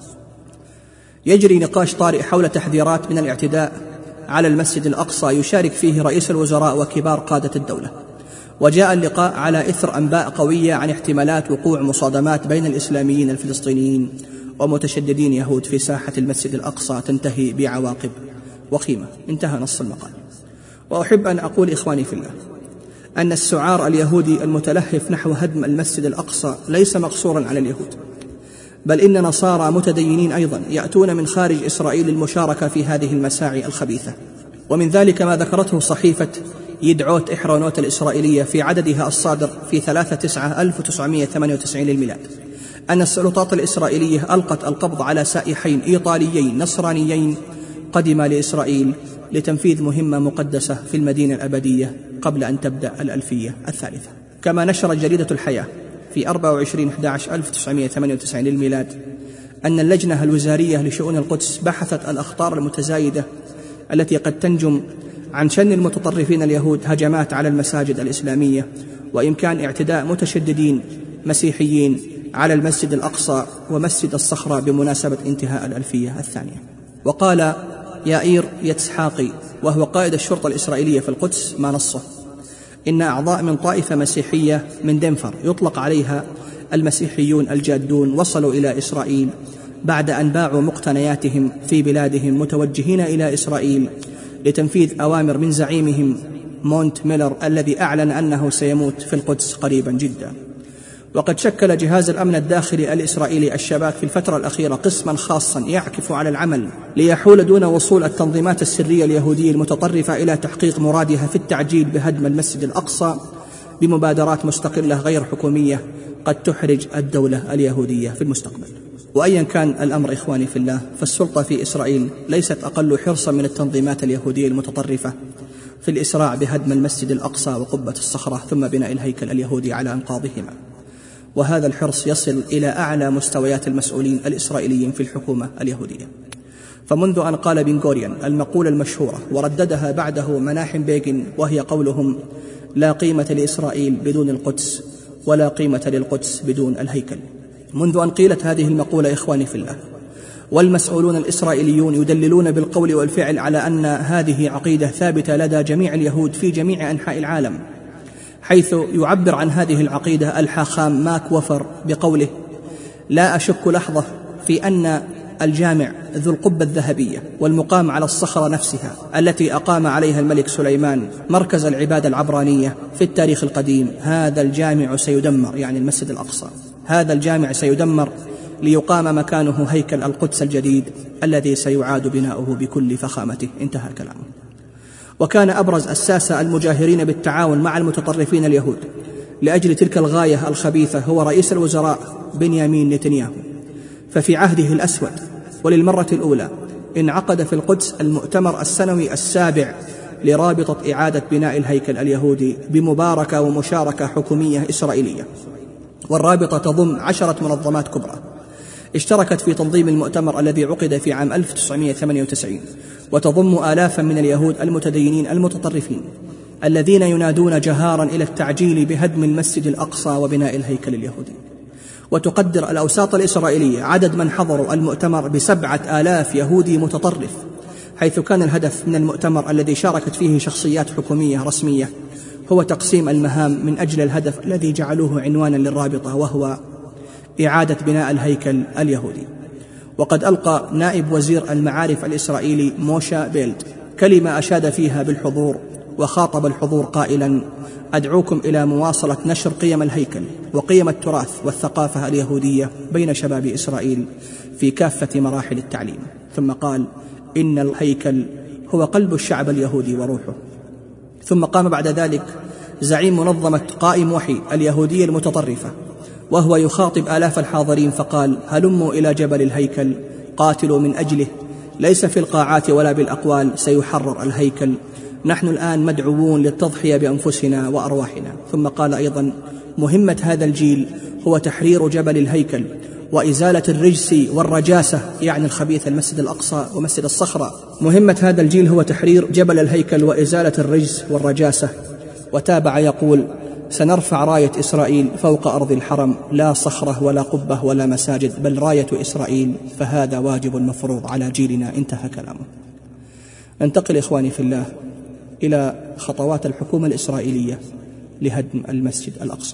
يجري نقاش طارئ حول تحذيرات من الاعتداء على المسجد الأقصى يشارك فيه رئيس الوزراء وكبار قادة الدولة. وجاء اللقاء على إثر أنباء قوية عن احتمالات وقوع مصادمات بين الإسلاميين الفلسطينيين ومتشددين يهود في ساحة المسجد الأقصى تنتهي بعواقب وخيمة. انتهى نص المقال. وأحب أن أقول إخواني في الله أن السعار اليهودي المتلهف نحو هدم المسجد الأقصى ليس مقصورا على اليهود، بل إن نصارى متدينين أيضا يأتون من خارج إسرائيل للمشاركة في هذه المساعي الخبيثة. ومن ذلك ما ذكرته صحيفة يدعوت إحرونوت الإسرائيلية في عددها الصادر في ثلاثة تسعة ألف وتسعمئة وثمانية وتسعين للميلاد أن السلطات الإسرائيلية ألقت القبض على سائحين إيطاليين نصرانيين قدما لإسرائيل لتنفيذ مهمة مقدسة في المدينة الأبدية قبل أن تبدأ الألفية الثالثة. كما نشرت جريدة الحياة في أربعة وعشرين أحد عشر ألف وتسعمئة وثمانية وتسعين للميلاد أن اللجنة الوزارية لشؤون القدس بحثت الأخطار المتزايدة التي قد تنجم عن شن المتطرفين اليهود هجمات على المساجد الإسلامية وإمكان اعتداء متشددين مسيحيين على المسجد الأقصى ومسجد الصخرة بمناسبة انتهاء الألفية الثانية. وقال يائير يتسحاقي وهو قائد الشرطة الإسرائيلية في القدس ما نصه: إن أعضاء من طائفة مسيحية من دنفر يطلق عليها المسيحيون الجادون وصلوا إلى إسرائيل بعد أن باعوا مقتنياتهم في بلادهم متوجهين إلى إسرائيل لتنفيذ أوامر من زعيمهم مونت ميلر الذي أعلن أنه سيموت في القدس قريبا جدا. وقد شكل جهاز الأمن الداخلي الإسرائيلي الشباك في الفترة الأخيرة قسما خاصا يعكف على العمل ليحول دون وصول التنظيمات السرية اليهودية المتطرفة إلى تحقيق مرادها في التعجيل بهدم المسجد الأقصى بمبادرات مستقلة غير حكومية قد تحرج الدولة اليهودية في المستقبل. وأيا كان الأمر إخواني في الله، فالسلطة في إسرائيل ليست أقل حرصا من التنظيمات اليهودية المتطرفة في الإسراع بهدم المسجد الأقصى وقبة الصخرة ثم بناء الهيكل اليهودي على أنقاضهما. وهذا الحرص يصل إلى أعلى مستويات المسؤولين الإسرائيليين في الحكومة اليهودية. فمنذ أن قال بن غوريون المقولة المشهورة ورددها بعده مناحم بيغين، وهي قولهم: لا قيمة لإسرائيل بدون القدس، ولا قيمة للقدس بدون الهيكل. منذ أن قيلت هذه المقولة إخواني في الله، والمسؤولون الإسرائيليون يدللون بالقول والفعل على أن هذه عقيدة ثابتة لدى جميع اليهود في جميع أنحاء العالم، حيث يعبر عن هذه العقيدة الحاخام ماك وفر بقوله: لا أشك لحظة في أن الجامع ذو القبة الذهبية والمقام على الصخرة نفسها التي أقام عليها الملك سليمان مركز العبادة العبرانية في التاريخ القديم، هذا الجامع سيدمر، يعني المسجد الأقصى، هذا الجامع سيدمر ليقام مكانه هيكل القدس الجديد الذي سيعاد بناؤه بكل فخامته. انتهى كلامه. وكان أبرز الساسة المجاهرين بالتعاون مع المتطرفين اليهود لأجل تلك الغاية الخبيثة هو رئيس الوزراء بنيامين نتنياهو. ففي عهده الأسود وللمرة الأولى انعقد في القدس المؤتمر السنوي السابع لرابطة إعادة بناء الهيكل اليهودي بمباركة ومشاركة حكومية إسرائيلية. والرابطة تضم عشرة منظمات كبرى اشتركت في تنظيم المؤتمر الذي عقد في عام ألف وتسعمائة وثمانية وتسعين، وتضم آلافا من اليهود المتدينين المتطرفين الذين ينادون جهارا إلى التعجيل بهدم المسجد الأقصى وبناء الهيكل اليهودي. وتقدر الأوساط الإسرائيلية عدد من حضروا المؤتمر بسبعة آلاف يهودي متطرف، حيث كان الهدف من المؤتمر الذي شاركت فيه شخصيات حكومية رسمية هو تقسيم المهام من أجل الهدف الذي جعلوه عنوانا للرابطة، وهو إعادة بناء الهيكل اليهودي. وقد ألقى نائب وزير المعارف الإسرائيلي موشا بيلد كلمة أشاد فيها بالحضور، وخاطب الحضور قائلا: أدعوكم إلى مواصلة نشر قيم الهيكل وقيم التراث والثقافة اليهودية بين شباب إسرائيل في كافة مراحل التعليم. ثم قال: إن الهيكل هو قلب الشعب اليهودي وروحه. ثم قام بعد ذلك زعيم منظمة قائم وحي اليهودية المتطرفة وهو يخاطب آلاف الحاضرين فقال: هلموا إلى جبل الهيكل، قاتلوا من أجله، ليس في القاعات ولا بالأقوال سيحرر الهيكل، نحن الآن مدعوون للتضحية بأنفسنا وأرواحنا. ثم قال أيضا: مهمة هذا الجيل هو تحرير جبل الهيكل وإزالة الرجس والرجاسة، يعني الخبيث المسجد الأقصى ومسجد الصخرة. مهمة هذا الجيل هو تحرير جبل الهيكل وإزالة الرجس والرجاسة. وتابع يقول: سنرفع راية إسرائيل فوق أرض الحرم، لا صخرة ولا قبة ولا مساجد، بل راية إسرائيل، فهذا واجب مفروض على جيلنا. انتهى كلامه. ننتقل إخواني في الله إلى خطوات الحكومة الإسرائيلية لهدم المسجد الأقصى.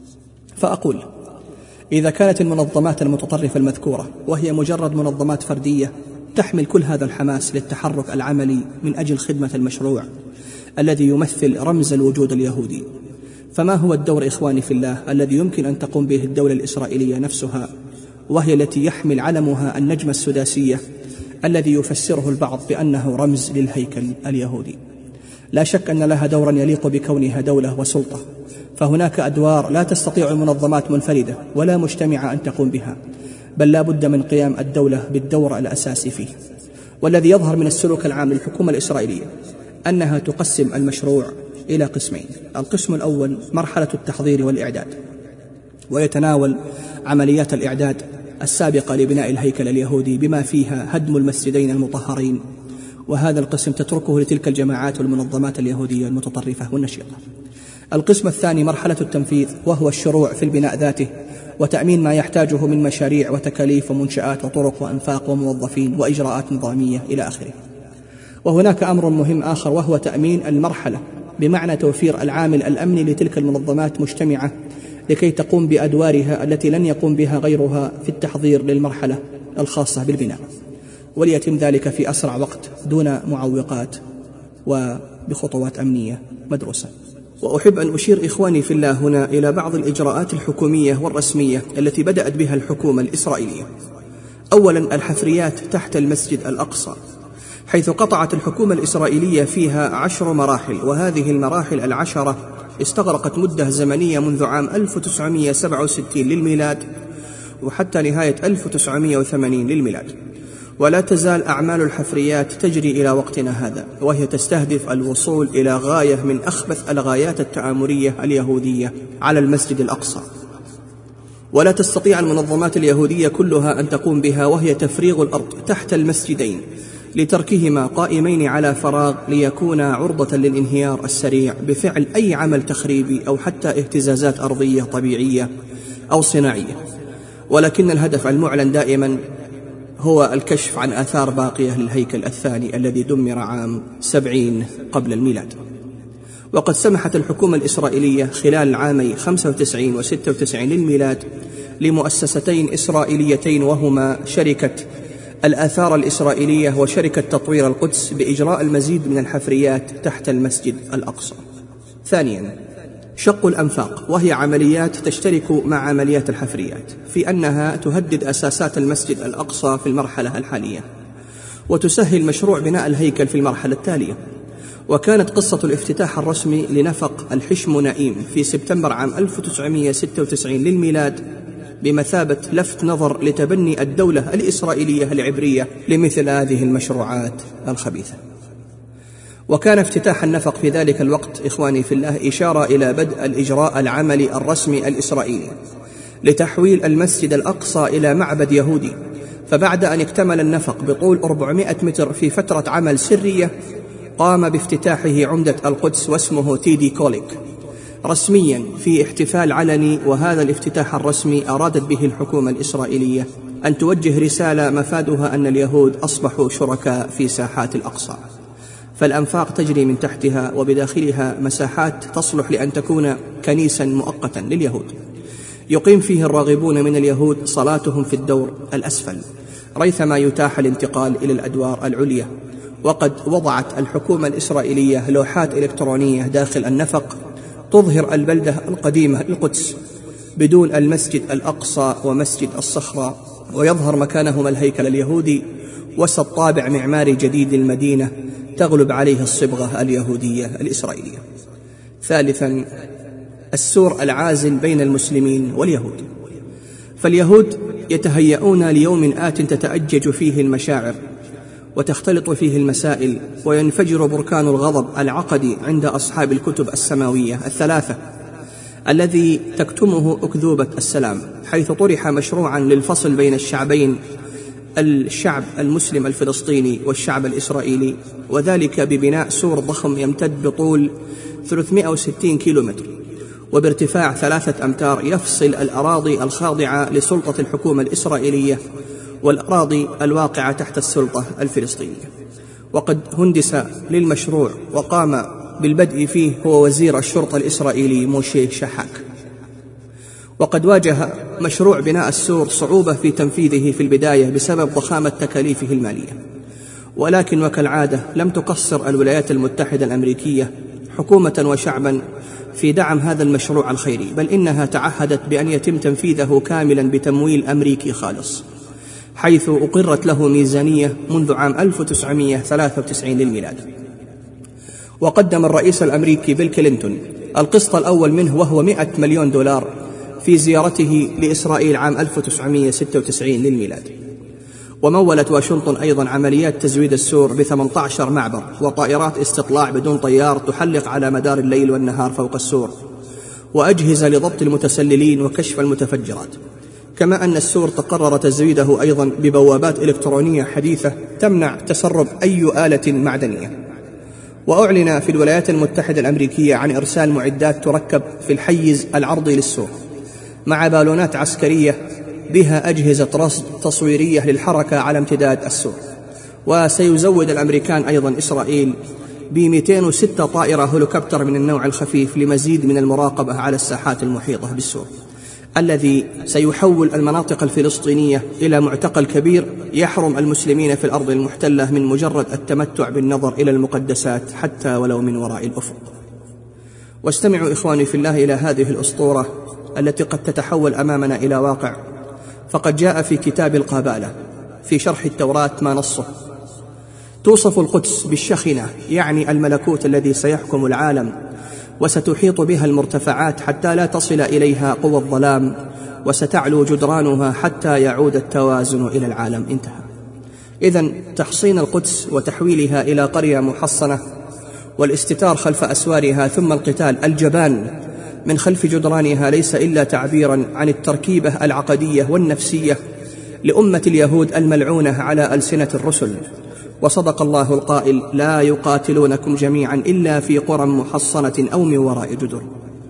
فأقول: إذا كانت المنظمات المتطرفة المذكورة، وهي مجرد منظمات فردية، تحمل كل هذا الحماس للتحرك العملي من أجل خدمة المشروع الذي يمثل رمز الوجود اليهودي، فما هو الدور إخواني في الله الذي يمكن أن تقوم به الدولة الإسرائيلية نفسها، وهي التي يحمل علمها النجمة السداسية الذي يفسره البعض بأنه رمز للهيكل اليهودي؟ لا شك أن لها دورا يليق بكونها دولة وسلطة، فهناك أدوار لا تستطيع المنظمات منفردة ولا مجتمعة أن تقوم بها، بل لا بد من قيام الدولة بالدور الأساسي فيه. والذي يظهر من السلوك العام للحكومة الإسرائيلية أنها تقسم المشروع إلى قسمين: القسم الأول مرحلة التحضير والإعداد، ويتناول عمليات الإعداد السابقة لبناء الهيكل اليهودي بما فيها هدم المسجدين المطهرين، وهذا القسم تتركه لتلك الجماعات والمنظمات اليهودية المتطرفة والنشيطة. القسم الثاني مرحلة التنفيذ، وهو الشروع في البناء ذاته وتأمين ما يحتاجه من مشاريع وتكاليف ومنشآت وطرق وأنفاق وموظفين وإجراءات نظامية إلى آخره. وهناك أمر مهم آخر، وهو تأمين المرحلة، بمعنى توفير العامل الأمني لتلك المنظمات مجتمعة لكي تقوم بأدوارها التي لن يقوم بها غيرها في التحضير للمرحلة الخاصة بالبناء، وليتم ذلك في أسرع وقت دون معوقات وبخطوات أمنية مدروسة. وأحب أن أشير إخواني في الله هنا إلى بعض الإجراءات الحكومية والرسمية التي بدأت بها الحكومة الإسرائيلية. أولا، الحفريات تحت المسجد الأقصى، حيث قطعت الحكومة الإسرائيلية فيها عشر مراحل، وهذه المراحل العشرة استغرقت مدة زمنية منذ عام ألف وتسعمائة وسبعة وستين للميلاد وحتى نهاية ألف وتسعمائة وثمانين للميلاد، ولا تزال أعمال الحفريات تجري إلى وقتنا هذا، وهي تستهدف الوصول إلى غاية من أخبث الغايات التآمرية اليهودية على المسجد الأقصى، ولا تستطيع المنظمات اليهودية كلها أن تقوم بها، وهي تفريغ الأرض تحت المسجدين لتركهما قائمين على فراغ ليكونا عرضة للانهيار السريع بفعل أي عمل تخريبي أو حتى اهتزازات أرضية طبيعية أو صناعية. ولكن الهدف المعلن دائما هو الكشف عن آثار باقية للهيكل الثاني الذي دمر عام سبعين قبل الميلاد. وقد سمحت الحكومة الإسرائيلية خلال عامي خمسة وتسعين وستة وتسعين للميلاد لمؤسستين إسرائيليتين، وهما شركة الآثار الإسرائيلية وشركة تطوير القدس، بإجراء المزيد من الحفريات تحت المسجد الأقصى. ثانيا، شق الأنفاق، وهي عمليات تشترك مع عمليات الحفريات في أنها تهدد أساسات المسجد الأقصى في المرحلة الحالية وتسهل مشروع بناء الهيكل في المرحلة التالية. وكانت قصة الافتتاح الرسمي لنفق الحشمونائيم في سبتمبر عام ألف وتسعمائة وستة وتسعين للميلاد بمثابة لفت نظر لتبني الدولة الإسرائيلية العبرية لمثل هذه المشروعات الخبيثة. وكان افتتاح النفق في ذلك الوقت إخواني في الله إشارة إلى بدء الإجراء العملي الرسمي الإسرائيلي لتحويل المسجد الأقصى إلى معبد يهودي. فبعد أن اكتمل النفق بطول أربعمائة متر في فترة عمل سرية، قام بافتتاحه عمدة القدس واسمه تيدي كوليك رسميا في احتفال علني. وهذا الافتتاح الرسمي أرادت به الحكومة الإسرائيلية أن توجه رسالة مفادها أن اليهود أصبحوا شركاء في ساحات الأقصى، فالأنفاق تجري من تحتها وبداخلها مساحات تصلح لأن تكون كنيسا مؤقتا لليهود يقيم فيه الراغبون من اليهود صلاتهم في الدور الأسفل ريثما يتاح الانتقال إلى الأدوار العليا. وقد وضعت الحكومة الإسرائيلية لوحات إلكترونية داخل النفق تظهر البلدة القديمة القدس بدون المسجد الأقصى ومسجد الصخرة، ويظهر مكانهما الهيكل اليهودي وسط طابع معماري جديد للمدينة تغلب عليه الصبغة اليهودية الإسرائيلية. ثالثا، السور العازل بين المسلمين واليهود، فاليهود يتهيئون ليوم آت تتأجج فيه المشاعر وتختلط فيه المسائل وينفجر بركان الغضب العقدي عند أصحاب الكتب السماوية الثلاثة الذي تكتمه أكذوبة السلام، حيث طرح مشروعا للفصل بين الشعبين، الشعب المسلم الفلسطيني والشعب الإسرائيلي، وذلك ببناء سور ضخم يمتد بطول ثلاثمائة وستين كيلومتر وبارتفاع ثلاثة أمتار يفصل الأراضي الخاضعة لسلطة الحكومة الإسرائيلية والأراضي الواقعة تحت السلطة الفلسطينية. وقد هندس للمشروع وقام بالبدء فيه هو وزير الشرطة الإسرائيلي موشي شحاك. وقد واجه مشروع بناء السور صعوبة في تنفيذه في البداية بسبب ضخامة تكاليفه المالية، ولكن وكالعادة لم تقصر الولايات المتحدة الأمريكية حكومة وشعبا في دعم هذا المشروع الخيري، بل إنها تعهدت بأن يتم تنفيذه كاملا بتمويل أمريكي خالص، حيث أقرت له ميزانية منذ عام ألف وتسعمائة وثلاثة وتسعين للميلاد. وقدم الرئيس الأمريكي بيل كلينتون القسط الأول منه وهو مئة مليون دولار في زيارته لإسرائيل عام ألف وتسعمائة وستة وتسعين للميلاد. ومولت واشنطن أيضا عمليات تزويد السور ب ثمانية عشر معبر وطائرات استطلاع بدون طيار تحلق على مدار الليل والنهار فوق السور، وأجهزة لضبط المتسللين وكشف المتفجرات. كما أن السور تقرر تزويده أيضا ببوابات إلكترونية حديثة تمنع تسرب أي آلة معدنية. وأعلن في الولايات المتحدة الأمريكية عن إرسال معدات تركب في الحيز العرضي للسور مع بالونات عسكرية بها أجهزة رصد تصويرية للحركة على امتداد السور. وسيزود الأمريكان أيضا إسرائيل ب مئتين وستة طائرة هليكوبتر من النوع الخفيف لمزيد من المراقبة على الساحات المحيطة بالسور. الذي سيحول المناطق الفلسطينية إلى معتقل كبير يحرم المسلمين في الأرض المحتلة من مجرد التمتع بالنظر إلى المقدسات حتى ولو من وراء الأفق. واستمعوا إخواني في الله إلى هذه الأسطورة التي قد تتحول أمامنا إلى واقع. فقد جاء في كتاب القابالة في شرح التوراة ما نصه: توصف القدس بالشخنة، يعني الملكوت الذي سيحكم العالم وستحيط بها المرتفعات حتى لا تصل إليها قوى الظلام، وستعلو جدرانها حتى يعود التوازن إلى العالم. انتهى. إذن تحصين القدس وتحويلها إلى قرية محصنة والاستتار خلف أسوارها ثم القتال الجبان من خلف جدرانها ليس إلا تعبيرا عن التركيبة العقدية والنفسية لأمة اليهود الملعونة على ألسنة الرسل. وصدق الله القائل: لا يقاتلونكم جميعا إلا في قرى محصنة أو من وراء جدر.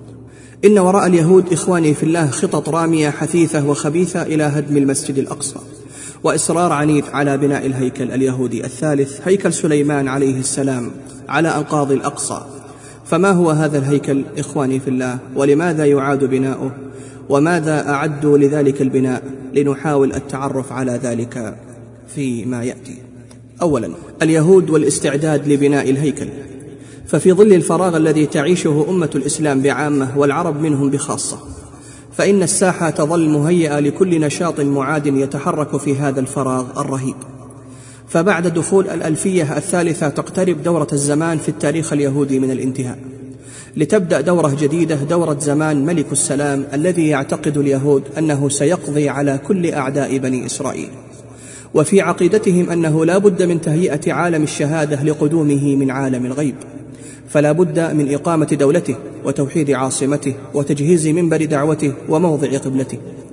إن وراء اليهود إخواني في الله خطط رامية حثيثة وخبيثة إلى هدم المسجد الأقصى، وإصرار عنيد على بناء الهيكل اليهودي الثالث، هيكل سليمان عليه السلام، على أنقاض الأقصى. فما هو هذا الهيكل إخواني في الله؟ ولماذا يعاد بناؤه؟ وماذا أعدوا لذلك البناء؟ لنحاول التعرف على ذلك فيما يأتي. أولا، اليهود والاستعداد لبناء الهيكل. ففي ظل الفراغ الذي تعيشه أمة الإسلام بعامة والعرب منهم بخاصة، فإن الساحة تظل مهيئة لكل نشاط معاد يتحرك في هذا الفراغ الرهيب. فبعد دخول الألفية الثالثة تقترب دورة الزمان في التاريخ اليهودي من الانتهاء، لتبدأ دورة جديدة، دورة زمان ملك السلام، الذي يعتقد اليهود أنه سيقضي على كل أعداء بني إسرائيل. وفي عقيدتهم أنه لا بد من تهيئة عالم الشهادة لقدومه من عالم الغيب، فلا بد من إقامة دولته وتوحيد عاصمته وتجهيز منبر دعوته وموضع قبلته.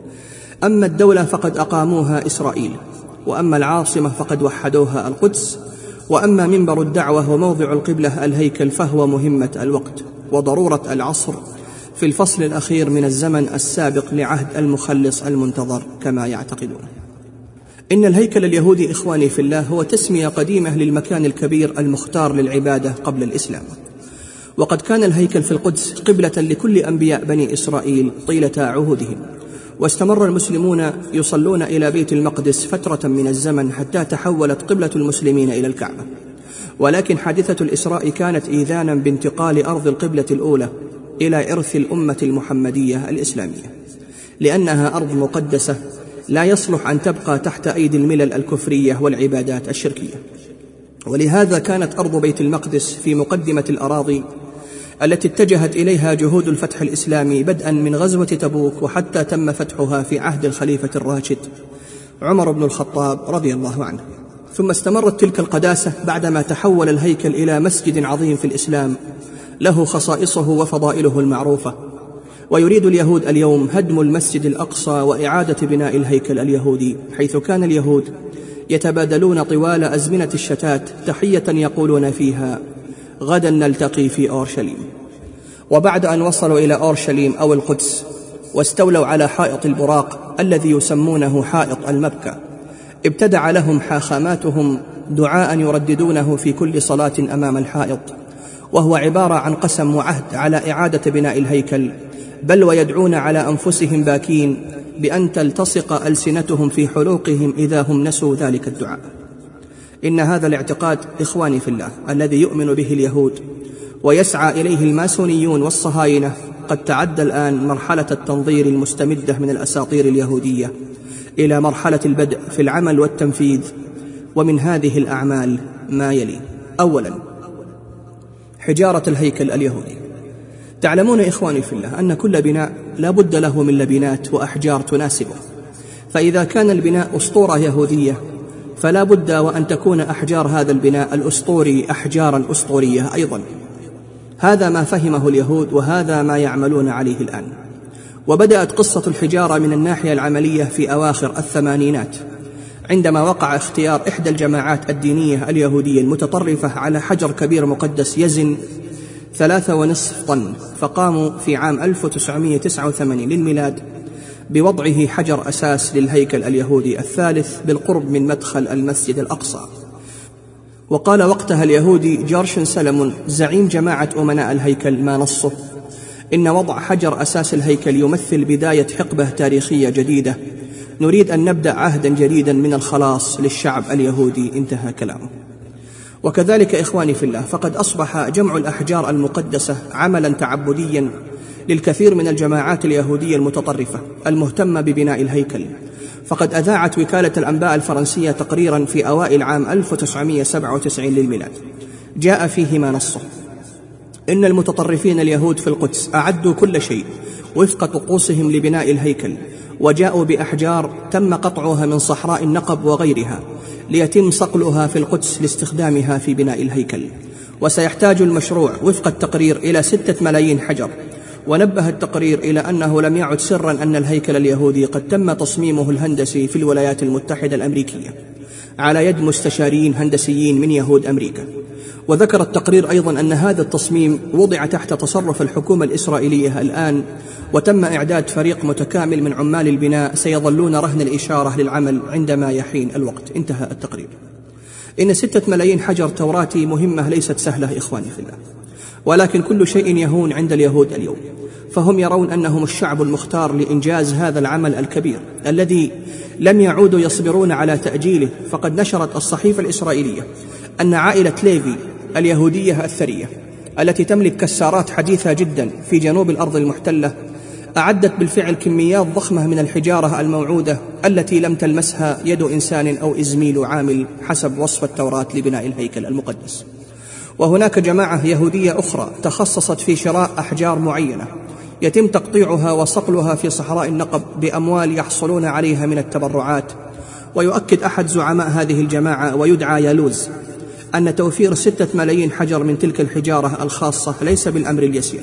أما الدولة فقد أقاموها إسرائيل، وأما العاصمة فقد وحدوها القدس، وأما منبر الدعوة وموضع القبلة الهيكل فهو مهمة الوقت وضرورة العصر في الفصل الأخير من الزمن السابق لعهد المخلص المنتظر كما يعتقدون. إن الهيكل اليهودي إخواني في الله هو تسمية قديمة للمكان الكبير المختار للعبادة قبل الإسلام. وقد كان الهيكل في القدس قبلة لكل أنبياء بني إسرائيل طيلة عهودهم، واستمر المسلمون يصلون إلى بيت المقدس فترة من الزمن حتى تحولت قبلة المسلمين إلى الكعبة. ولكن حادثة الإسراء كانت إيذانا بانتقال أرض القبلة الأولى إلى إرث الأمة المحمدية الإسلامية، لأنها أرض مقدسة لا يصلح أن تبقى تحت أيدي الملل الكفرية والعبادات الشركية. ولهذا كانت أرض بيت المقدس في مقدمة الأراضي التي اتجهت إليها جهود الفتح الإسلامي، بدءا من غزوة تبوك وحتى تم فتحها في عهد الخليفة الراشد عمر بن الخطاب رضي الله عنه. ثم استمرت تلك القداسة بعدما تحول الهيكل إلى مسجد عظيم في الإسلام له خصائصه وفضائله المعروفة. ويريد اليهود اليوم هدم المسجد الأقصى وإعادة بناء الهيكل اليهودي، حيث كان اليهود يتبادلون طوال أزمنة الشتات تحية يقولون فيها: غدا نلتقي في أورشليم. وبعد أن وصلوا إلى أورشليم أو القدس واستولوا على حائط البراق الذي يسمونه حائط المبكى، ابتدع لهم حاخاماتهم دعاء يرددونه في كل صلاة أمام الحائط، وهو عبارة عن قسم وعهد على إعادة بناء الهيكل، بل ويدعون على أنفسهم باكين بأن تلتصق ألسنتهم في حلوقهم إذا هم نسوا ذلك الدعاء. إن هذا الاعتقاد إخواني في الله الذي يؤمن به اليهود ويسعى إليه الماسونيون والصهاينة قد تعدى الآن مرحلة التنظير المستمدة من الأساطير اليهودية إلى مرحلة البدء في العمل والتنفيذ. ومن هذه الأعمال ما يلي: أولا، حجارة الهيكل اليهودي. تعلمون إخواني في الله أن كل بناء لا بد له من لبنات وأحجار تناسبه، فإذا كان البناء أسطورة يهودية فلا بد وأن تكون أحجار هذا البناء الأسطوري أحجارا أسطورية أيضا. هذا ما فهمه اليهود وهذا ما يعملون عليه الآن. وبدأت قصة الحجارة من الناحية العملية في أواخر الثمانينات، عندما وقع اختيار إحدى الجماعات الدينية اليهودية المتطرفة على حجر كبير مقدس يزن ثلاثة ونصف طن، فقاموا في عام ألف وتسعمائة وتسعة وثمانين للميلاد بوضعه حجر أساس للهيكل اليهودي الثالث بالقرب من مدخل المسجد الأقصى. وقال وقتها اليهودي جارشن سلمون زعيم جماعة أمناء الهيكل ما نصه: إن وضع حجر أساس الهيكل يمثل بداية حقبة تاريخية جديدة، نريد أن نبدأ عهدا جديدا من الخلاص للشعب اليهودي. انتهى كلامه. وكذلك إخواني في الله، فقد أصبح جمع الأحجار المقدسة عملا تعبديا للكثير من الجماعات اليهودية المتطرفة المهتمة ببناء الهيكل. فقد أذاعت وكالة الأنباء الفرنسية تقريرا في أوائل عام ألف وتسعمائة وسبعة وتسعين للميلاد جاء فيه ما نصه: إن المتطرفين اليهود في القدس أعدوا كل شيء وفق طقوسهم لبناء الهيكل، وجاءوا بأحجار تم قطعها من صحراء النقب وغيرها ليتم صقلها في القدس لاستخدامها في بناء الهيكل. وسيحتاج المشروع وفق التقرير إلى ستة ملايين حجر. ونبه التقرير إلى أنه لم يعد سرا أن الهيكل اليهودي قد تم تصميمه الهندسي في الولايات المتحدة الأمريكية على يد مستشارين هندسيين من يهود أمريكا. وذكر التقرير أيضا أن هذا التصميم وضع تحت تصرف الحكومة الإسرائيلية الآن، وتم إعداد فريق متكامل من عمال البناء سيظلون رهن الإشارة للعمل عندما يحين الوقت. انتهى التقرير. إن ستة ملايين حجر توراتي مهمة ليست سهلة إخواني في الله، ولكن كل شيء يهون عند اليهود اليوم، فهم يرون أنهم الشعب المختار لإنجاز هذا العمل الكبير الذي لم يعودوا يصبرون على تأجيله. فقد نشرت الصحيفة الإسرائيلية أن عائلة ليفي اليهودية الثرية التي تملك كسارات حديثة جدا في جنوب الأرض المحتلة أعدت بالفعل كميات ضخمة من الحجارة الموعودة التي لم تلمسها يد إنسان أو إزميل عامل حسب وصف التوراة لبناء الهيكل المقدس. وهناك جماعة يهودية أخرى تخصصت في شراء أحجار معينة يتم تقطيعها وصقلها في صحراء النقب بأموال يحصلون عليها من التبرعات. ويؤكد أحد زعماء هذه الجماعة ويدعى يالوز أن توفير ستة ملايين حجر من تلك الحجارة الخاصة ليس بالأمر اليسير،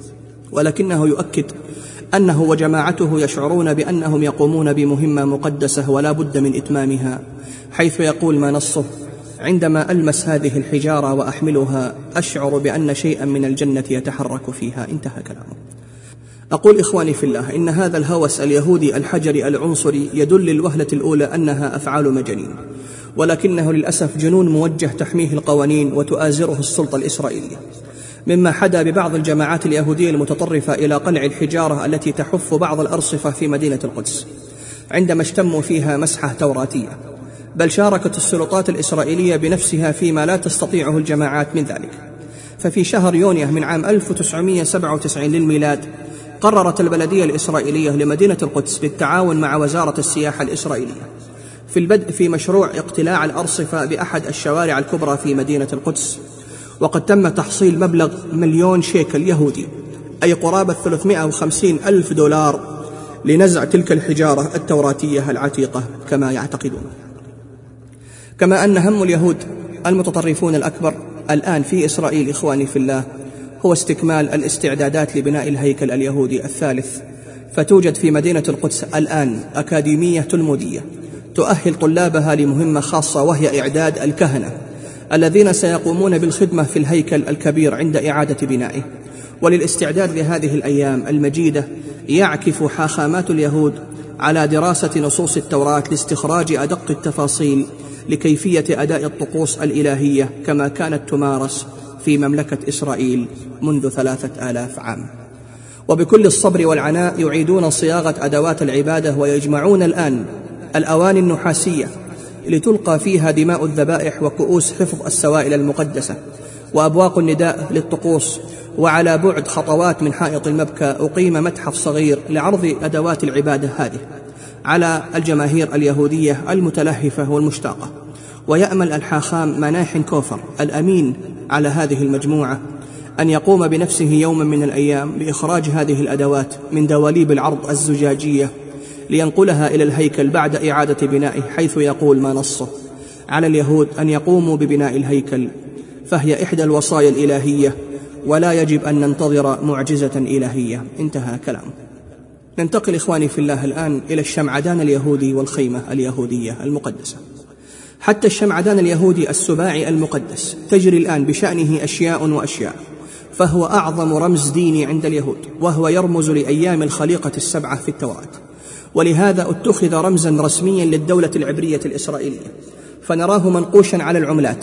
ولكنه يؤكد أنه وجماعته يشعرون بأنهم يقومون بمهمة مقدسة ولا بد من إتمامها، حيث يقول ما نصه: عندما ألمس هذه الحجارة وأحملها أشعر بأن شيئا من الجنة يتحرك فيها. انتهى كلامه. أقول إخواني في الله، إن هذا الهوس اليهودي الحجري العنصري يدل للوهلة الأولى أنها أفعال مجانين، ولكنه للأسف جنون موجه تحميه القوانين وتؤازره السلطة الإسرائيلية، مما حدا ببعض الجماعات اليهودية المتطرفة إلى قلع الحجارة التي تحف بعض الأرصفة في مدينة القدس عندما اشتموا فيها مسحة توراتية. بل شاركت السلطات الإسرائيلية بنفسها فيما لا تستطيعه الجماعات من ذلك. ففي شهر يونيو من عام ألف وتسعمائة وسبعة وتسعين للميلاد قررت البلدية الإسرائيلية لمدينة القدس بالتعاون مع وزارة السياحة الإسرائيلية في البدء في مشروع اقتلاع الأرصفة بأحد الشوارع الكبرى في مدينة القدس. وقد تم تحصيل مبلغ مليون شيكل يهودي، أي قرابة ثلاثمائة وخمسين ألف دولار، لنزع تلك الحجارة التوراتية العتيقة كما يعتقدون. كما أن هم اليهود المتطرفون الأكبر الآن في إسرائيل إخواني في الله هو استكمال الاستعدادات لبناء الهيكل اليهودي الثالث. فتوجد في مدينة القدس الآن أكاديمية تلمودية تؤهل طلابها لمهمة خاصة، وهي إعداد الكهنة الذين سيقومون بالخدمة في الهيكل الكبير عند إعادة بنائه. وللاستعداد لهذه الأيام المجيدة يعكف حاخامات اليهود على دراسة نصوص التوراة لاستخراج أدق التفاصيل لكيفية أداء الطقوس الإلهية كما كانت تمارس في مملكة إسرائيل منذ ثلاثة آلاف عام. وبكل الصبر والعناء يعيدون صياغة أدوات العبادة، ويجمعون الآن الأواني النحاسية لتلقى فيها دماء الذبائح وكؤوس حفظ السوائل المقدسة وأبواق النداء للطقوس. وعلى بعد خطوات من حائط المبكى أقيم متحف صغير لعرض أدوات العبادة هذه على الجماهير اليهودية المتلهفة والمشتاقة. ويأمل الحاخام مناحن كوفر الأمين على هذه المجموعة أن يقوم بنفسه يوما من الأيام بإخراج هذه الأدوات من دواليب العرض الزجاجية لينقلها إلى الهيكل بعد إعادة بنائه، حيث يقول ما نصه: على اليهود أن يقوموا ببناء الهيكل، فهي إحدى الوصايا الإلهية، ولا يجب أن ننتظر معجزة إلهية. انتهى كلام. ننتقل إخواني في الله الآن إلى الشمعدان اليهودي والخيمة اليهودية المقدسة. حتى الشمعدان اليهودي السباعي المقدس تجري الآن بشأنه أشياء وأشياء، فهو أعظم رمز ديني عند اليهود، وهو يرمز لأيام الخليقة السبعة في التوراة، ولهذا اتخذ رمزا رسميا للدولة العبرية الإسرائيلية، فنراه منقوشا على العملات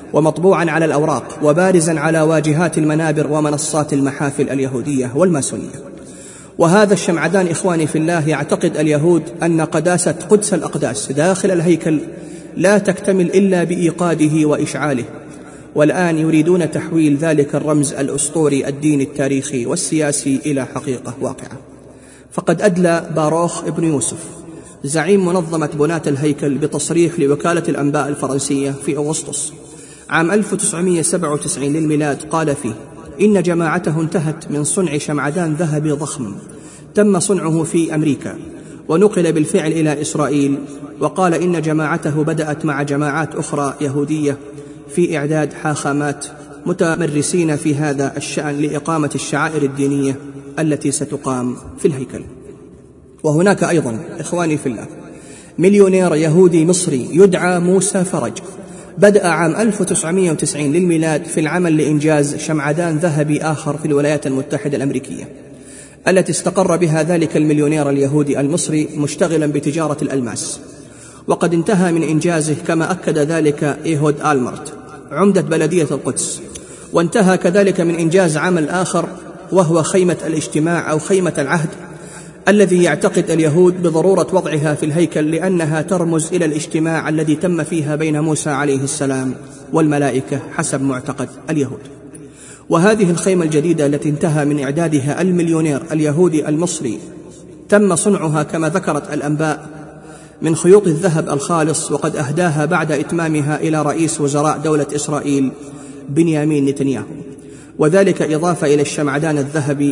ومطبوعا على الأوراق وبارزا على واجهات المنابر ومنصات المحافل اليهودية والماسونية. وهذا الشمعدان إخواني في الله يعتقد اليهود أن قداسة قدس الأقداس داخل الهيكل لا تكتمل إلا بإيقاده وإشعاله، والآن يريدون تحويل ذلك الرمز الأسطوري الديني التاريخي والسياسي إلى حقيقة واقعة. فقد أدلى باروخ ابن يوسف زعيم منظمة بناة الهيكل بتصريح لوكالة الأنباء الفرنسية في أغسطس عام ألف وتسعمائة وسبعة وتسعين للميلاد، قال فيه: إن جماعته انتهت من صنع شمعدان ذهبي ضخم تم صنعه في أمريكا ونقل بالفعل إلى إسرائيل، وقال إن جماعته بدأت مع جماعات أخرى يهودية في إعداد حاخامات متمرسين في هذا الشأن لإقامة الشعائر الدينية التي ستقام في الهيكل. وهناك أيضا إخواني في الله مليونير يهودي مصري يدعى موسى فرج، بدأ عام ألف وتسعمائة وتسعين للميلاد في العمل لإنجاز شمعدان ذهبي آخر في الولايات المتحدة الأمريكية التي استقر بها ذلك المليونير اليهودي المصري مشتغلا بتجارة الألماس، وقد انتهى من إنجازه كما أكد ذلك إيهود آلمرت عمدة بلدية القدس. وانتهى كذلك من إنجاز عمل آخر وهو خيمة الاجتماع أو خيمة العهد، الذي يعتقد اليهود بضرورة وضعها في الهيكل لأنها ترمز إلى الاجتماع الذي تم فيها بين موسى عليه السلام والملائكة حسب معتقد اليهود. وهذه الخيمة الجديدة التي انتهى من إعدادها المليونير اليهودي المصري تم صنعها كما ذكرت الأنباء من خيوط الذهب الخالص، وقد أهداها بعد إتمامها إلى رئيس وزراء دولة إسرائيل بنيامين نتنياهو، وذلك إضافة إلى الشمعدان الذهبي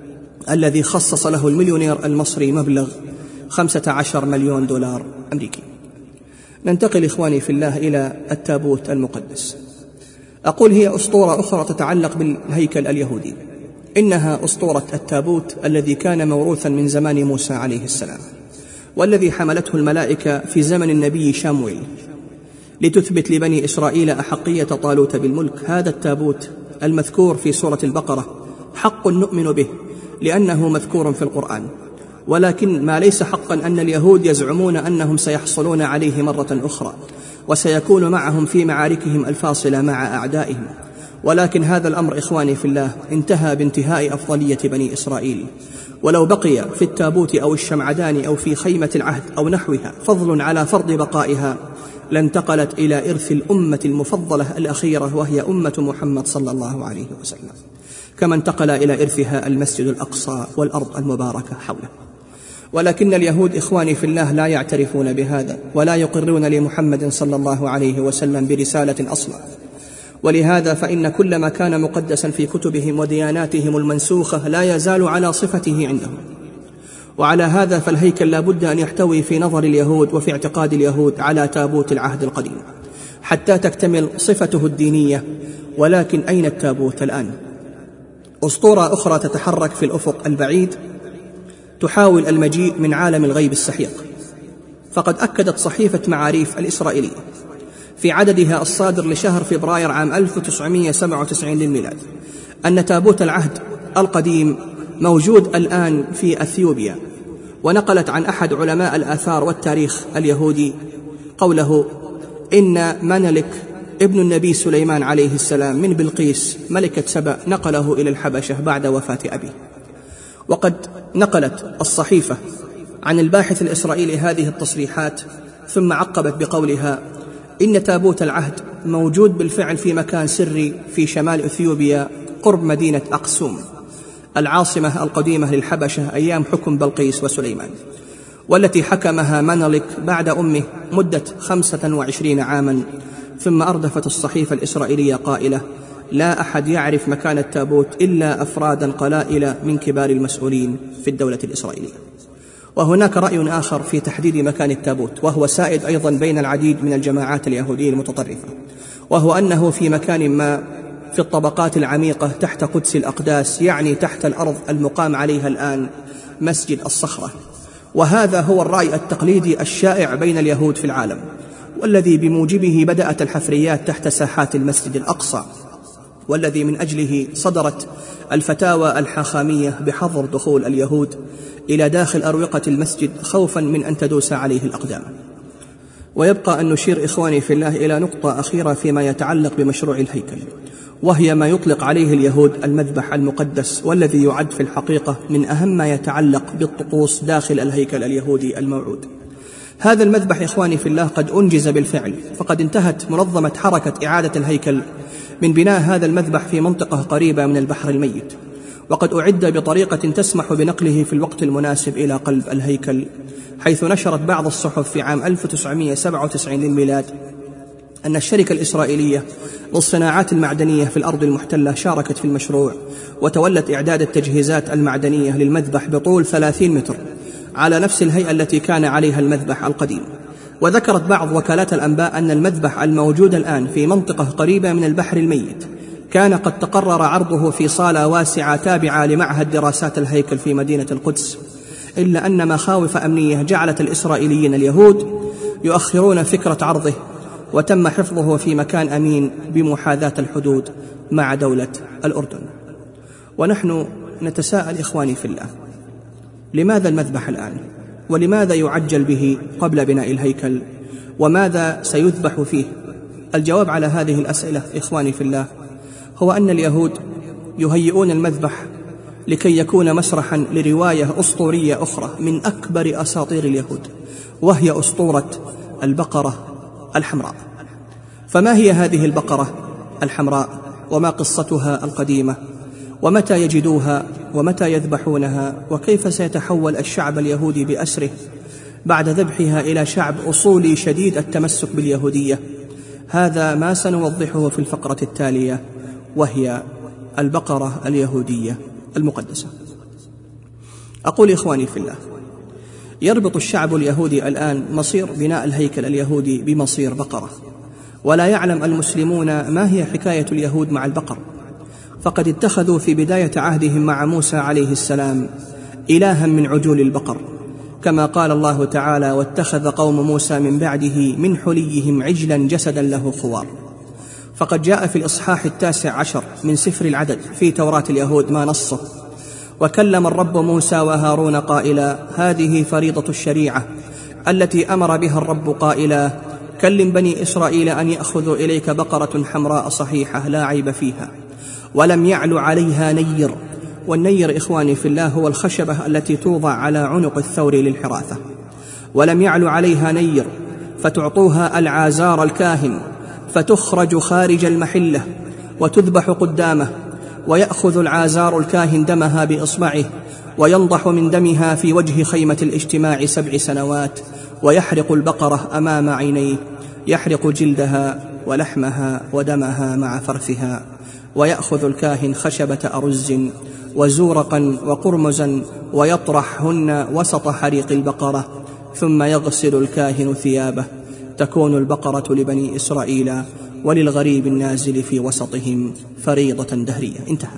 الذي خصص له المليونير المصري مبلغ خمسة عشر مليون دولار أمريكي. ننتقل إخواني في الله إلى التابوت المقدس. أقول هي أسطورة أخرى تتعلق بالهيكل اليهودي، إنها أسطورة التابوت الذي كان موروثا من زمان موسى عليه السلام، والذي حملته الملائكة في زمن النبي شامويل لتثبت لبني إسرائيل أحقية طالوت بالملك. هذا التابوت المذكور في سورة البقرة حق نؤمن به لأنه مذكور في القرآن، ولكن ما ليس حقا أن اليهود يزعمون أنهم سيحصلون عليه مرة أخرى وسيكون معهم في معاركهم الفاصلة مع أعدائهم. ولكن هذا الأمر إخواني في الله انتهى بانتهاء أفضلية بني إسرائيل، ولو بقي في التابوت أو الشمعدان أو في خيمة العهد أو نحوها فضل على فرض بقائها لانتقلت إلى إرث الأمة المفضلة الأخيرة وهي أمة محمد صلى الله عليه وسلم، كما انتقل إلى إرثها المسجد الأقصى والأرض المباركة حوله. ولكن اليهود إخواني في الله لا يعترفون بهذا ولا يقرون لمحمد صلى الله عليه وسلم برسالة أصلا، ولهذا فإن كل ما كان مقدسا في كتبهم ودياناتهم المنسوخة لا يزال على صفته عندهم. وعلى هذا فالهيكل لا بد أن يحتوي في نظر اليهود وفي اعتقاد اليهود على تابوت العهد القديم حتى تكتمل صفته الدينية. ولكن أين التابوت الآن؟ أسطورة أخرى تتحرك في الأفق البعيد تحاول المجيء من عالم الغيب السحيق. فقد أكدت صحيفة معاريف الإسرائيلية في عددها الصادر لشهر فبراير عام ألف وتسعمائة وسبعة وتسعين للميلاد أن تابوت العهد القديم موجود الآن في أثيوبيا. ونقلت عن أحد علماء الآثار والتاريخ اليهودي قوله إن منلك ابن النبي سليمان عليه السلام من بلقيس ملكة سبأ نقله إلى الحبشة بعد وفاة أبيه. وقد نقلت الصحيفة عن الباحث الإسرائيلي هذه التصريحات، ثم عقبت بقولها إن تابوت العهد موجود بالفعل في مكان سري في شمال أثيوبيا قرب مدينة أقسوم العاصمة القديمة للحبشة أيام حكم بلقيس وسليمان، والتي حكمها منلك بعد أمه مدة خمسة وعشرين عاما. ثم أردفت الصحيفة الإسرائيلية قائلة لا أحد يعرف مكان التابوت إلا أفرادا قلائل من كبار المسؤولين في الدولة الإسرائيلية. وهناك رأي آخر في تحديد مكان التابوت، وهو سائد أيضا بين العديد من الجماعات اليهودية المتطرفة، وهو أنه في مكان ما في الطبقات العميقة تحت قدس الأقداس، يعني تحت الأرض المقام عليها الآن مسجد الصخرة. وهذا هو الرأي التقليدي الشائع بين اليهود في العالم، والذي بموجبه بدأت الحفريات تحت ساحات المسجد الأقصى، والذي من أجله صدرت الفتاوى الحاخامية بحظر دخول اليهود إلى داخل أروقة المسجد خوفا من أن تدوس عليه الأقدام. ويبقى أن نشير إخواني في الله إلى نقطة أخيرة فيما يتعلق بمشروع الهيكل، وهي ما يطلق عليه اليهود المذبح المقدس، والذي يعد في الحقيقة من أهم ما يتعلق بالطقوس داخل الهيكل اليهودي الموعود. هذا المذبح إخواني في الله قد أنجز بالفعل، فقد انتهت منظمة حركة إعادة الهيكل من بناء هذا المذبح في منطقة قريبة من البحر الميت، وقد أعد بطريقة تسمح بنقله في الوقت المناسب إلى قلب الهيكل، حيث نشرت بعض الصحف في عام ألف وتسعمائة وسبعة وتسعين للميلاد أن الشركة الإسرائيلية للصناعات المعدنية في الأرض المحتلة شاركت في المشروع، وتولت إعداد التجهيزات المعدنية للمذبح بطول ثلاثين متر على نفس الهيئة التي كان عليها المذبح القديم. وذكرت بعض وكالات الأنباء أن المذبح الموجود الآن في منطقة قريبة من البحر الميت كان قد تقرر عرضه في صالة واسعة تابعة لمعهد دراسات الهيكل في مدينة القدس، إلا أن مخاوف أمنية جعلت الإسرائيليين اليهود يؤخرون فكرة عرضه، وتم حفظه في مكان أمين بمحاذاة الحدود مع دولة الأردن. ونحن نتساءل إخواني في الله، لماذا المذبح الآن؟ ولماذا يعجل به قبل بناء الهيكل؟ وماذا سيذبح فيه؟ الجواب على هذه الأسئلة إخواني في الله هو أن اليهود يهيئون المذبح لكي يكون مسرحا لرواية أسطورية أخرى من أكبر أساطير اليهود، وهي أسطورة البقرة الحمراء. فما هي هذه البقرة الحمراء؟ وما قصتها القديمة؟ ومتى يجدوها؟ ومتى يذبحونها؟ وكيف سيتحول الشعب اليهودي بأسره بعد ذبحها إلى شعب أصولي شديد التمسك باليهودية؟ هذا ما سنوضحه في الفقرة التالية، وهي البقرة اليهودية المقدسة. أقول إخواني في الله، يربط الشعب اليهودي الآن مصير بناء الهيكل اليهودي بمصير بقرة، ولا يعلم المسلمون ما هي حكاية اليهود مع البقر، فقد اتخذوا في بداية عهدهم مع موسى عليه السلام إلها من عجول البقر، كما قال الله تعالى: واتخذ قوم موسى من بعده من حليهم عجلا جسدا له خوار. فقد جاء في الإصحاح التاسع عشر من سفر العدد في توراة اليهود ما نصه: وكلم الرب موسى وهارون قائلا: هذه فريضة الشريعة التي أمر بها الرب قائلا: كلم بني إسرائيل أن يأخذوا إليك بقرة حمراء صحيحة لا عيب فيها ولم يعلو عليها نير. والنير إخواني في الله هو الخشبة التي توضع على عنق الثور للحراثة. ولم يعلو عليها نير، فتعطوها العازار الكاهن، فتخرج خارج المحلة وتذبح قدامه، ويأخذ العازار الكاهن دمها بإصبعه وينضح من دمها في وجه خيمة الاجتماع سبع سنوات، ويحرق البقرة أمام عينيه، يحرق جلدها ولحمها ودمها مع فرثها. ويأخذ الكاهن خشبة أرز وزورقا وقرمزا ويطرحهن وسط حريق البقرة، ثم يغسل الكاهن ثيابه. تكون البقرة لبني إسرائيل وللغريب النازل في وسطهم فريضة دهرية. انتهى.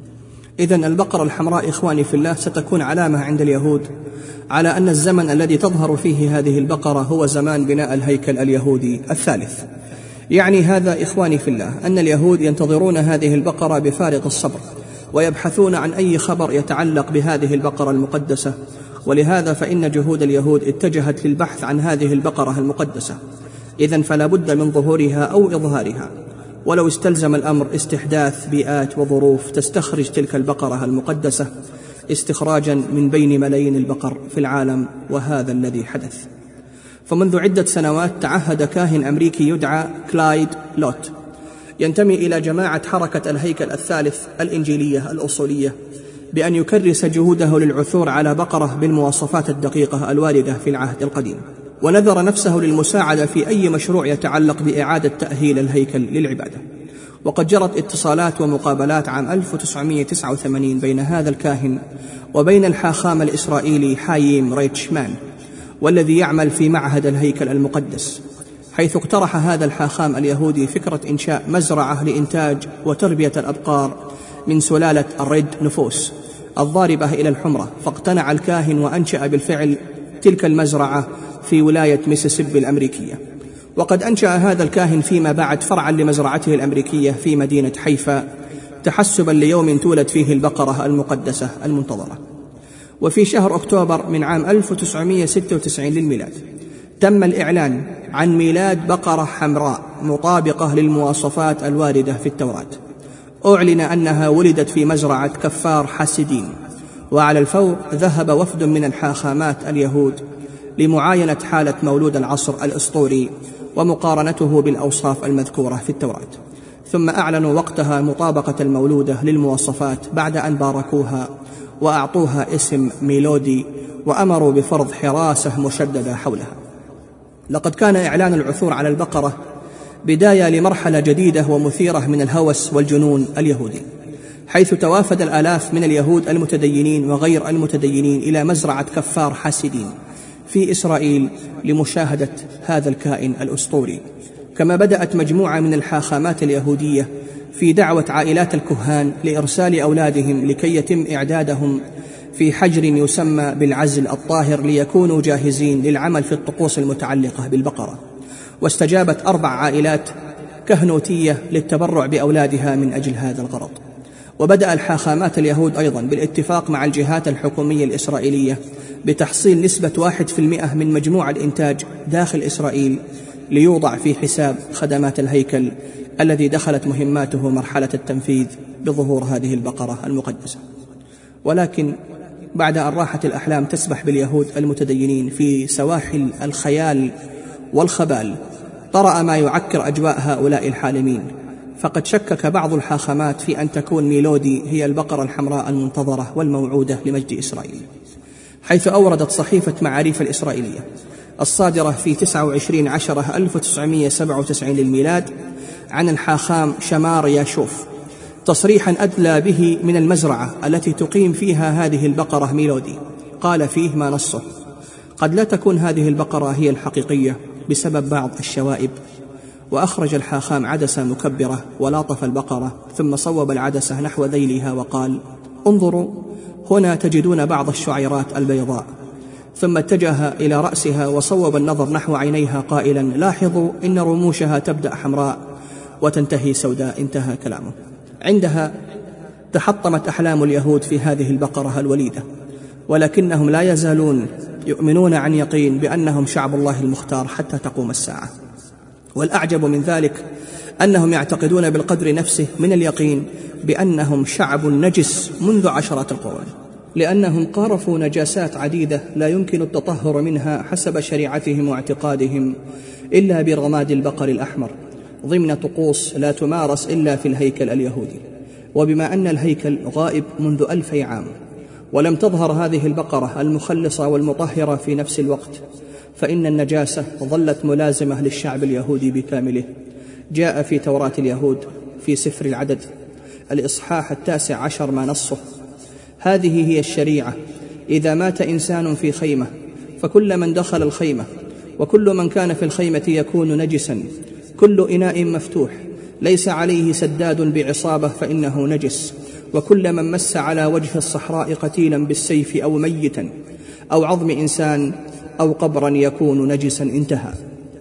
إذن البقرة الحمراء إخواني في الله ستكون علامة عند اليهود على أن الزمن الذي تظهر فيه هذه البقرة هو زمان بناء الهيكل اليهودي الثالث. يعني هذا إخواني في الله أن اليهود ينتظرون هذه البقرة بفارغ الصبر، ويبحثون عن أي خبر يتعلق بهذه البقرة المقدسة، ولهذا فإن جهود اليهود اتجهت للبحث عن هذه البقرة المقدسة. إذن فلا بد من ظهورها أو إظهارها، ولو استلزم الأمر استحداث بيئات وظروف تستخرج تلك البقرة المقدسة استخراجا من بين ملايين البقر في العالم، وهذا الذي حدث. فمنذ عدة سنوات تعهد كاهن أمريكي يدعى كلايد لوت، ينتمي إلى جماعة حركة الهيكل الثالث الإنجيلية الأصولية، بأن يكرس جهوده للعثور على بقرة بالمواصفات الدقيقة الواردة في العهد القديم، ونذر نفسه للمساعدة في أي مشروع يتعلق بإعادة تأهيل الهيكل للعبادة. وقد جرت اتصالات ومقابلات عام ألف وتسعمائة وتسعة وثمانين بين هذا الكاهن وبين الحاخام الإسرائيلي حايم ريتشمان، والذي يعمل في معهد الهيكل المقدس، حيث اقترح هذا الحاخام اليهودي فكرة إنشاء مزرعة لإنتاج وتربية الأبقار من سلالة الريد نفوس الضاربة إلى الحمرة. فاقتنع الكاهن وأنشأ بالفعل تلك المزرعة في ولاية ميسيسيبي الأمريكية. وقد أنشأ هذا الكاهن فيما بعد فرعا لمزرعته الأمريكية في مدينة حيفا، تحسبا ليوم تولد فيه البقرة المقدسة المنتظرة. وفي شهر أكتوبر من عام ألف وتسعمائة وستة وتسعين للميلاد تم الإعلان عن ميلاد بقرة حمراء مطابقة للمواصفات الواردة في التوراة. أعلن أنها ولدت في مزرعة كفار حاسدين، وعلى الفور ذهب وفد من الحاخامات اليهود لمعاينة حالة مولود العصر الأسطوري ومقارنته بالأوصاف المذكورة في التوراة، ثم أعلنوا وقتها مطابقة المولودة للمواصفات بعد أن باركوها وأعطوها اسم ميلودي، وأمروا بفرض حراسة مشددة حولها. لقد كان إعلان العثور على البقرة بداية لمرحلة جديدة ومثيرة من الهوس والجنون اليهودي، حيث توافد الآلاف من اليهود المتدينين وغير المتدينين إلى مزرعة كفار حاسدين في إسرائيل لمشاهدة هذا الكائن الأسطوري. كما بدأت مجموعة من الحاخامات اليهودية في دعوة عائلات الكهان لإرسال أولادهم لكي يتم إعدادهم في حجر يسمى بالعزل الطاهر ليكونوا جاهزين للعمل في الطقوس المتعلقة بالبقرة. واستجابت أربع عائلات كهنوتية للتبرع بأولادها من أجل هذا الغرض. وبدأ الحاخامات اليهود أيضا بالاتفاق مع الجهات الحكومية الإسرائيلية بتحصيل نسبة واحد في المئة من مجموع الإنتاج داخل إسرائيل ليوضع في حساب خدمات الهيكل الذي دخلت مهماته مرحلة التنفيذ بظهور هذه البقرة المقدسة. ولكن بعد أن راحت الأحلام تسبح باليهود المتدينين في سواحل الخيال والخبال، طرأ ما يعكر أجواء هؤلاء الحالمين، فقد شكك بعض الحاخامات في أن تكون ميلودي هي البقرة الحمراء المنتظرة والموعودة لمجد إسرائيل، حيث أوردت صحيفة معاريف الإسرائيلية الصادرة في تسعة وعشرين عشرة ألف وتسعمائة وسبعة وتسعين للميلاد عن الحاخام شمار ياشوف تصريحا أدلى به من المزرعة التي تقيم فيها هذه البقرة ميلودي. قال فيه ما نصه: قد لا تكون هذه البقرة هي الحقيقية بسبب بعض الشوائب. وأخرج الحاخام عدسة مكبرة ولاطف البقرة، ثم صوب العدسة نحو ذيلها وقال: انظروا هنا تجدون بعض الشعيرات البيضاء. ثم اتجه إلى رأسها وصوب النظر نحو عينيها قائلا: لاحظوا إن رموشها تبدأ حمراء وتنتهي سوداء. انتهى كلامه. عندها تحطمت أحلام اليهود في هذه البقرة الوليدة، ولكنهم لا يزالون يؤمنون عن يقين بأنهم شعب الله المختار حتى تقوم الساعة. والأعجب من ذلك أنهم يعتقدون بالقدر نفسه من اليقين بأنهم شعب نجس منذ عشرات القرون، لأنهم قارفوا نجاسات عديدة لا يمكن التطهر منها حسب شريعتهم واعتقادهم إلا برماد البقر الأحمر ضمن طقوس لا تمارس إلا في الهيكل اليهودي. وبما أن الهيكل غائب منذ ألفي عام ولم تظهر هذه البقرة المخلصة والمطهرة في نفس الوقت، فإن النجاسة ظلت ملازمة للشعب اليهودي بكامله. جاء في توراة اليهود في سفر العدد الإصحاح التاسع عشر ما نصه: هذه هي الشريعة، إذا مات إنسان في خيمة فكل من دخل الخيمة وكل من كان في الخيمة يكون نجسا، كل إناء مفتوح ليس عليه سداد بعصابة فإنه نجس، وكل من مس على وجه الصحراء قتيلا بالسيف أو ميتا أو عظم إنسان أو قبرا يكون نجسا. انتهى.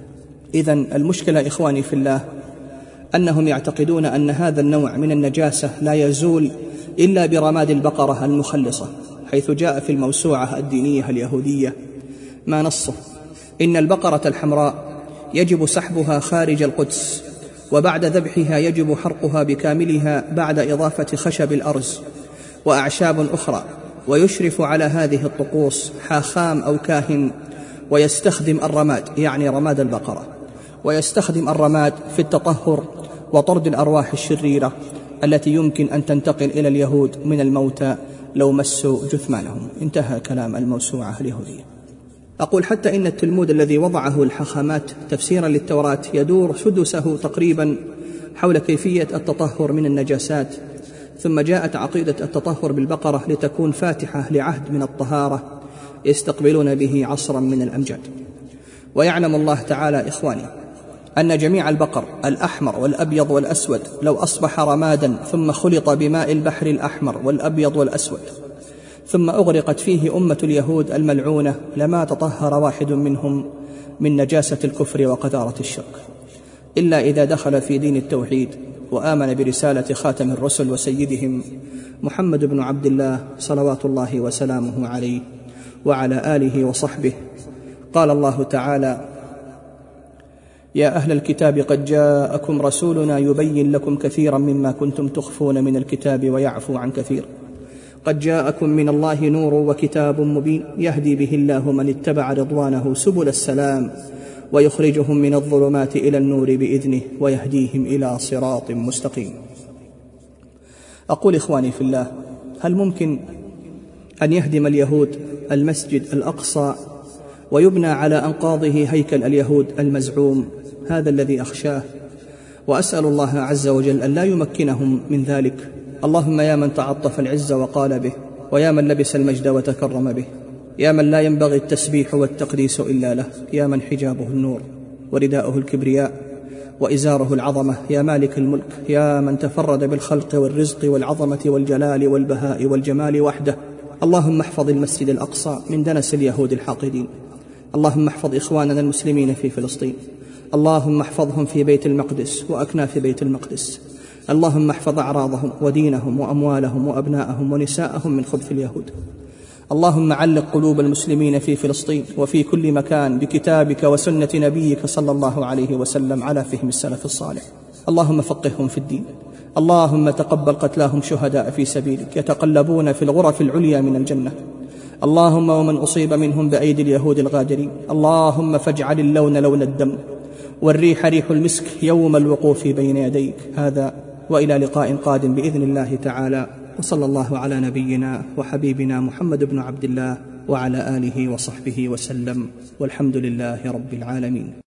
إذن المشكلة إخواني في الله أنهم يعتقدون أن هذا النوع من النجاسة لا يزول إلا برماد البقرة المخلصة، حيث جاء في الموسوعة الدينية اليهودية ما نصه: إن البقرة الحمراء يجب سحبها خارج القدس، وبعد ذبحها يجب حرقها بكاملها بعد إضافة خشب الأرز وأعشاب أخرى، ويشرف على هذه الطقوس حاخام أو كاهن، ويستخدم الرماد يعني رماد البقرة، ويستخدم الرماد في التطهر وطرد الأرواح الشريرة التي يمكن أن تنتقل إلى اليهود من الموتى لو مسوا جثمانهم. انتهى كلام الموسوعة اليهودية. أقول حتى إن التلمود الذي وضعه الحاخامات تفسيرا للتوراة يدور سدسه تقريبا حول كيفية التطهر من النجاسات، ثم جاءت عقيدة التطهر بالبقرة لتكون فاتحة لعهد من الطهارة يستقبلون به عصرا من الأمجاد. ويعلم الله تعالى إخواني أن جميع البقر الأحمر والأبيض والأسود لو أصبح رمادا ثم خلط بماء البحر الأحمر والأبيض والأسود ثم أغرقت فيه أمة اليهود الملعونة لما تطهر واحد منهم من نجاسة الكفر وقذارة الشرك، إلا إذا دخل في دين التوحيد وآمن برسالة خاتم الرسل وسيدهم محمد بن عبد الله صلوات الله وسلامه عليه وعلى آله وصحبه. قال الله تعالى: يا أهل الكتاب قد جاءكم رسولنا يبين لكم كثيرا مما كنتم تخفون من الكتاب ويعفو عن كثير. قد جاءكم من الله نور وكتاب مبين يهدي به الله من اتبع رضوانه سبل السلام ويخرجهم من الظلمات إلى النور بإذنه ويهديهم إلى صراط مستقيم. أقول إخواني في الله، هل ممكن أن يهدم اليهود المسجد الأقصى ويبنى على أنقاضه هيكل اليهود المزعوم؟ هذا الذي أخشاه، وأسأل الله عز وجل أن لا يمكنهم من ذلك. اللهم يا من تعطف العز وقال به، ويا من لبس المجد وتكرم به، يا من لا ينبغي التسبيح والتقديس إلا له، يا من حجابه النور ورداؤه الكبرياء وإزاره العظمة، يا مالك الملك، يا من تفرد بالخلق والرزق والعظمة والجلال والبهاء والجمال وحده. اللهم احفظ المسجد الأقصى من دنس اليهود الحاقدين. اللهم احفظ إخواننا المسلمين في فلسطين. اللهم احفظهم في بيت المقدس وأكناف بيت المقدس. اللهم احفظ أعراضهم ودينهم وأموالهم وأبناءهم ونساءهم من خبث اليهود. اللهم علق قلوب المسلمين في فلسطين وفي كل مكان بكتابك وسنة نبيك صلى الله عليه وسلم على فهم السلف الصالح. اللهم فقههم في الدين. اللهم تقبل قتلاهم شهداء في سبيلك يتقلبون في الغرف العليا من الجنة. اللهم ومن أصيب منهم بأيدي اليهود الغادرين، اللهم فاجعل اللون لون الدم والريح ريح المسك يوم الوقوف بين يديك. هذا وإلى لقاء قادم بإذن الله تعالى، وصلى الله على نبينا وحبيبنا محمد بن عبد الله وعلى آله وصحبه وسلم، والحمد لله رب العالمين.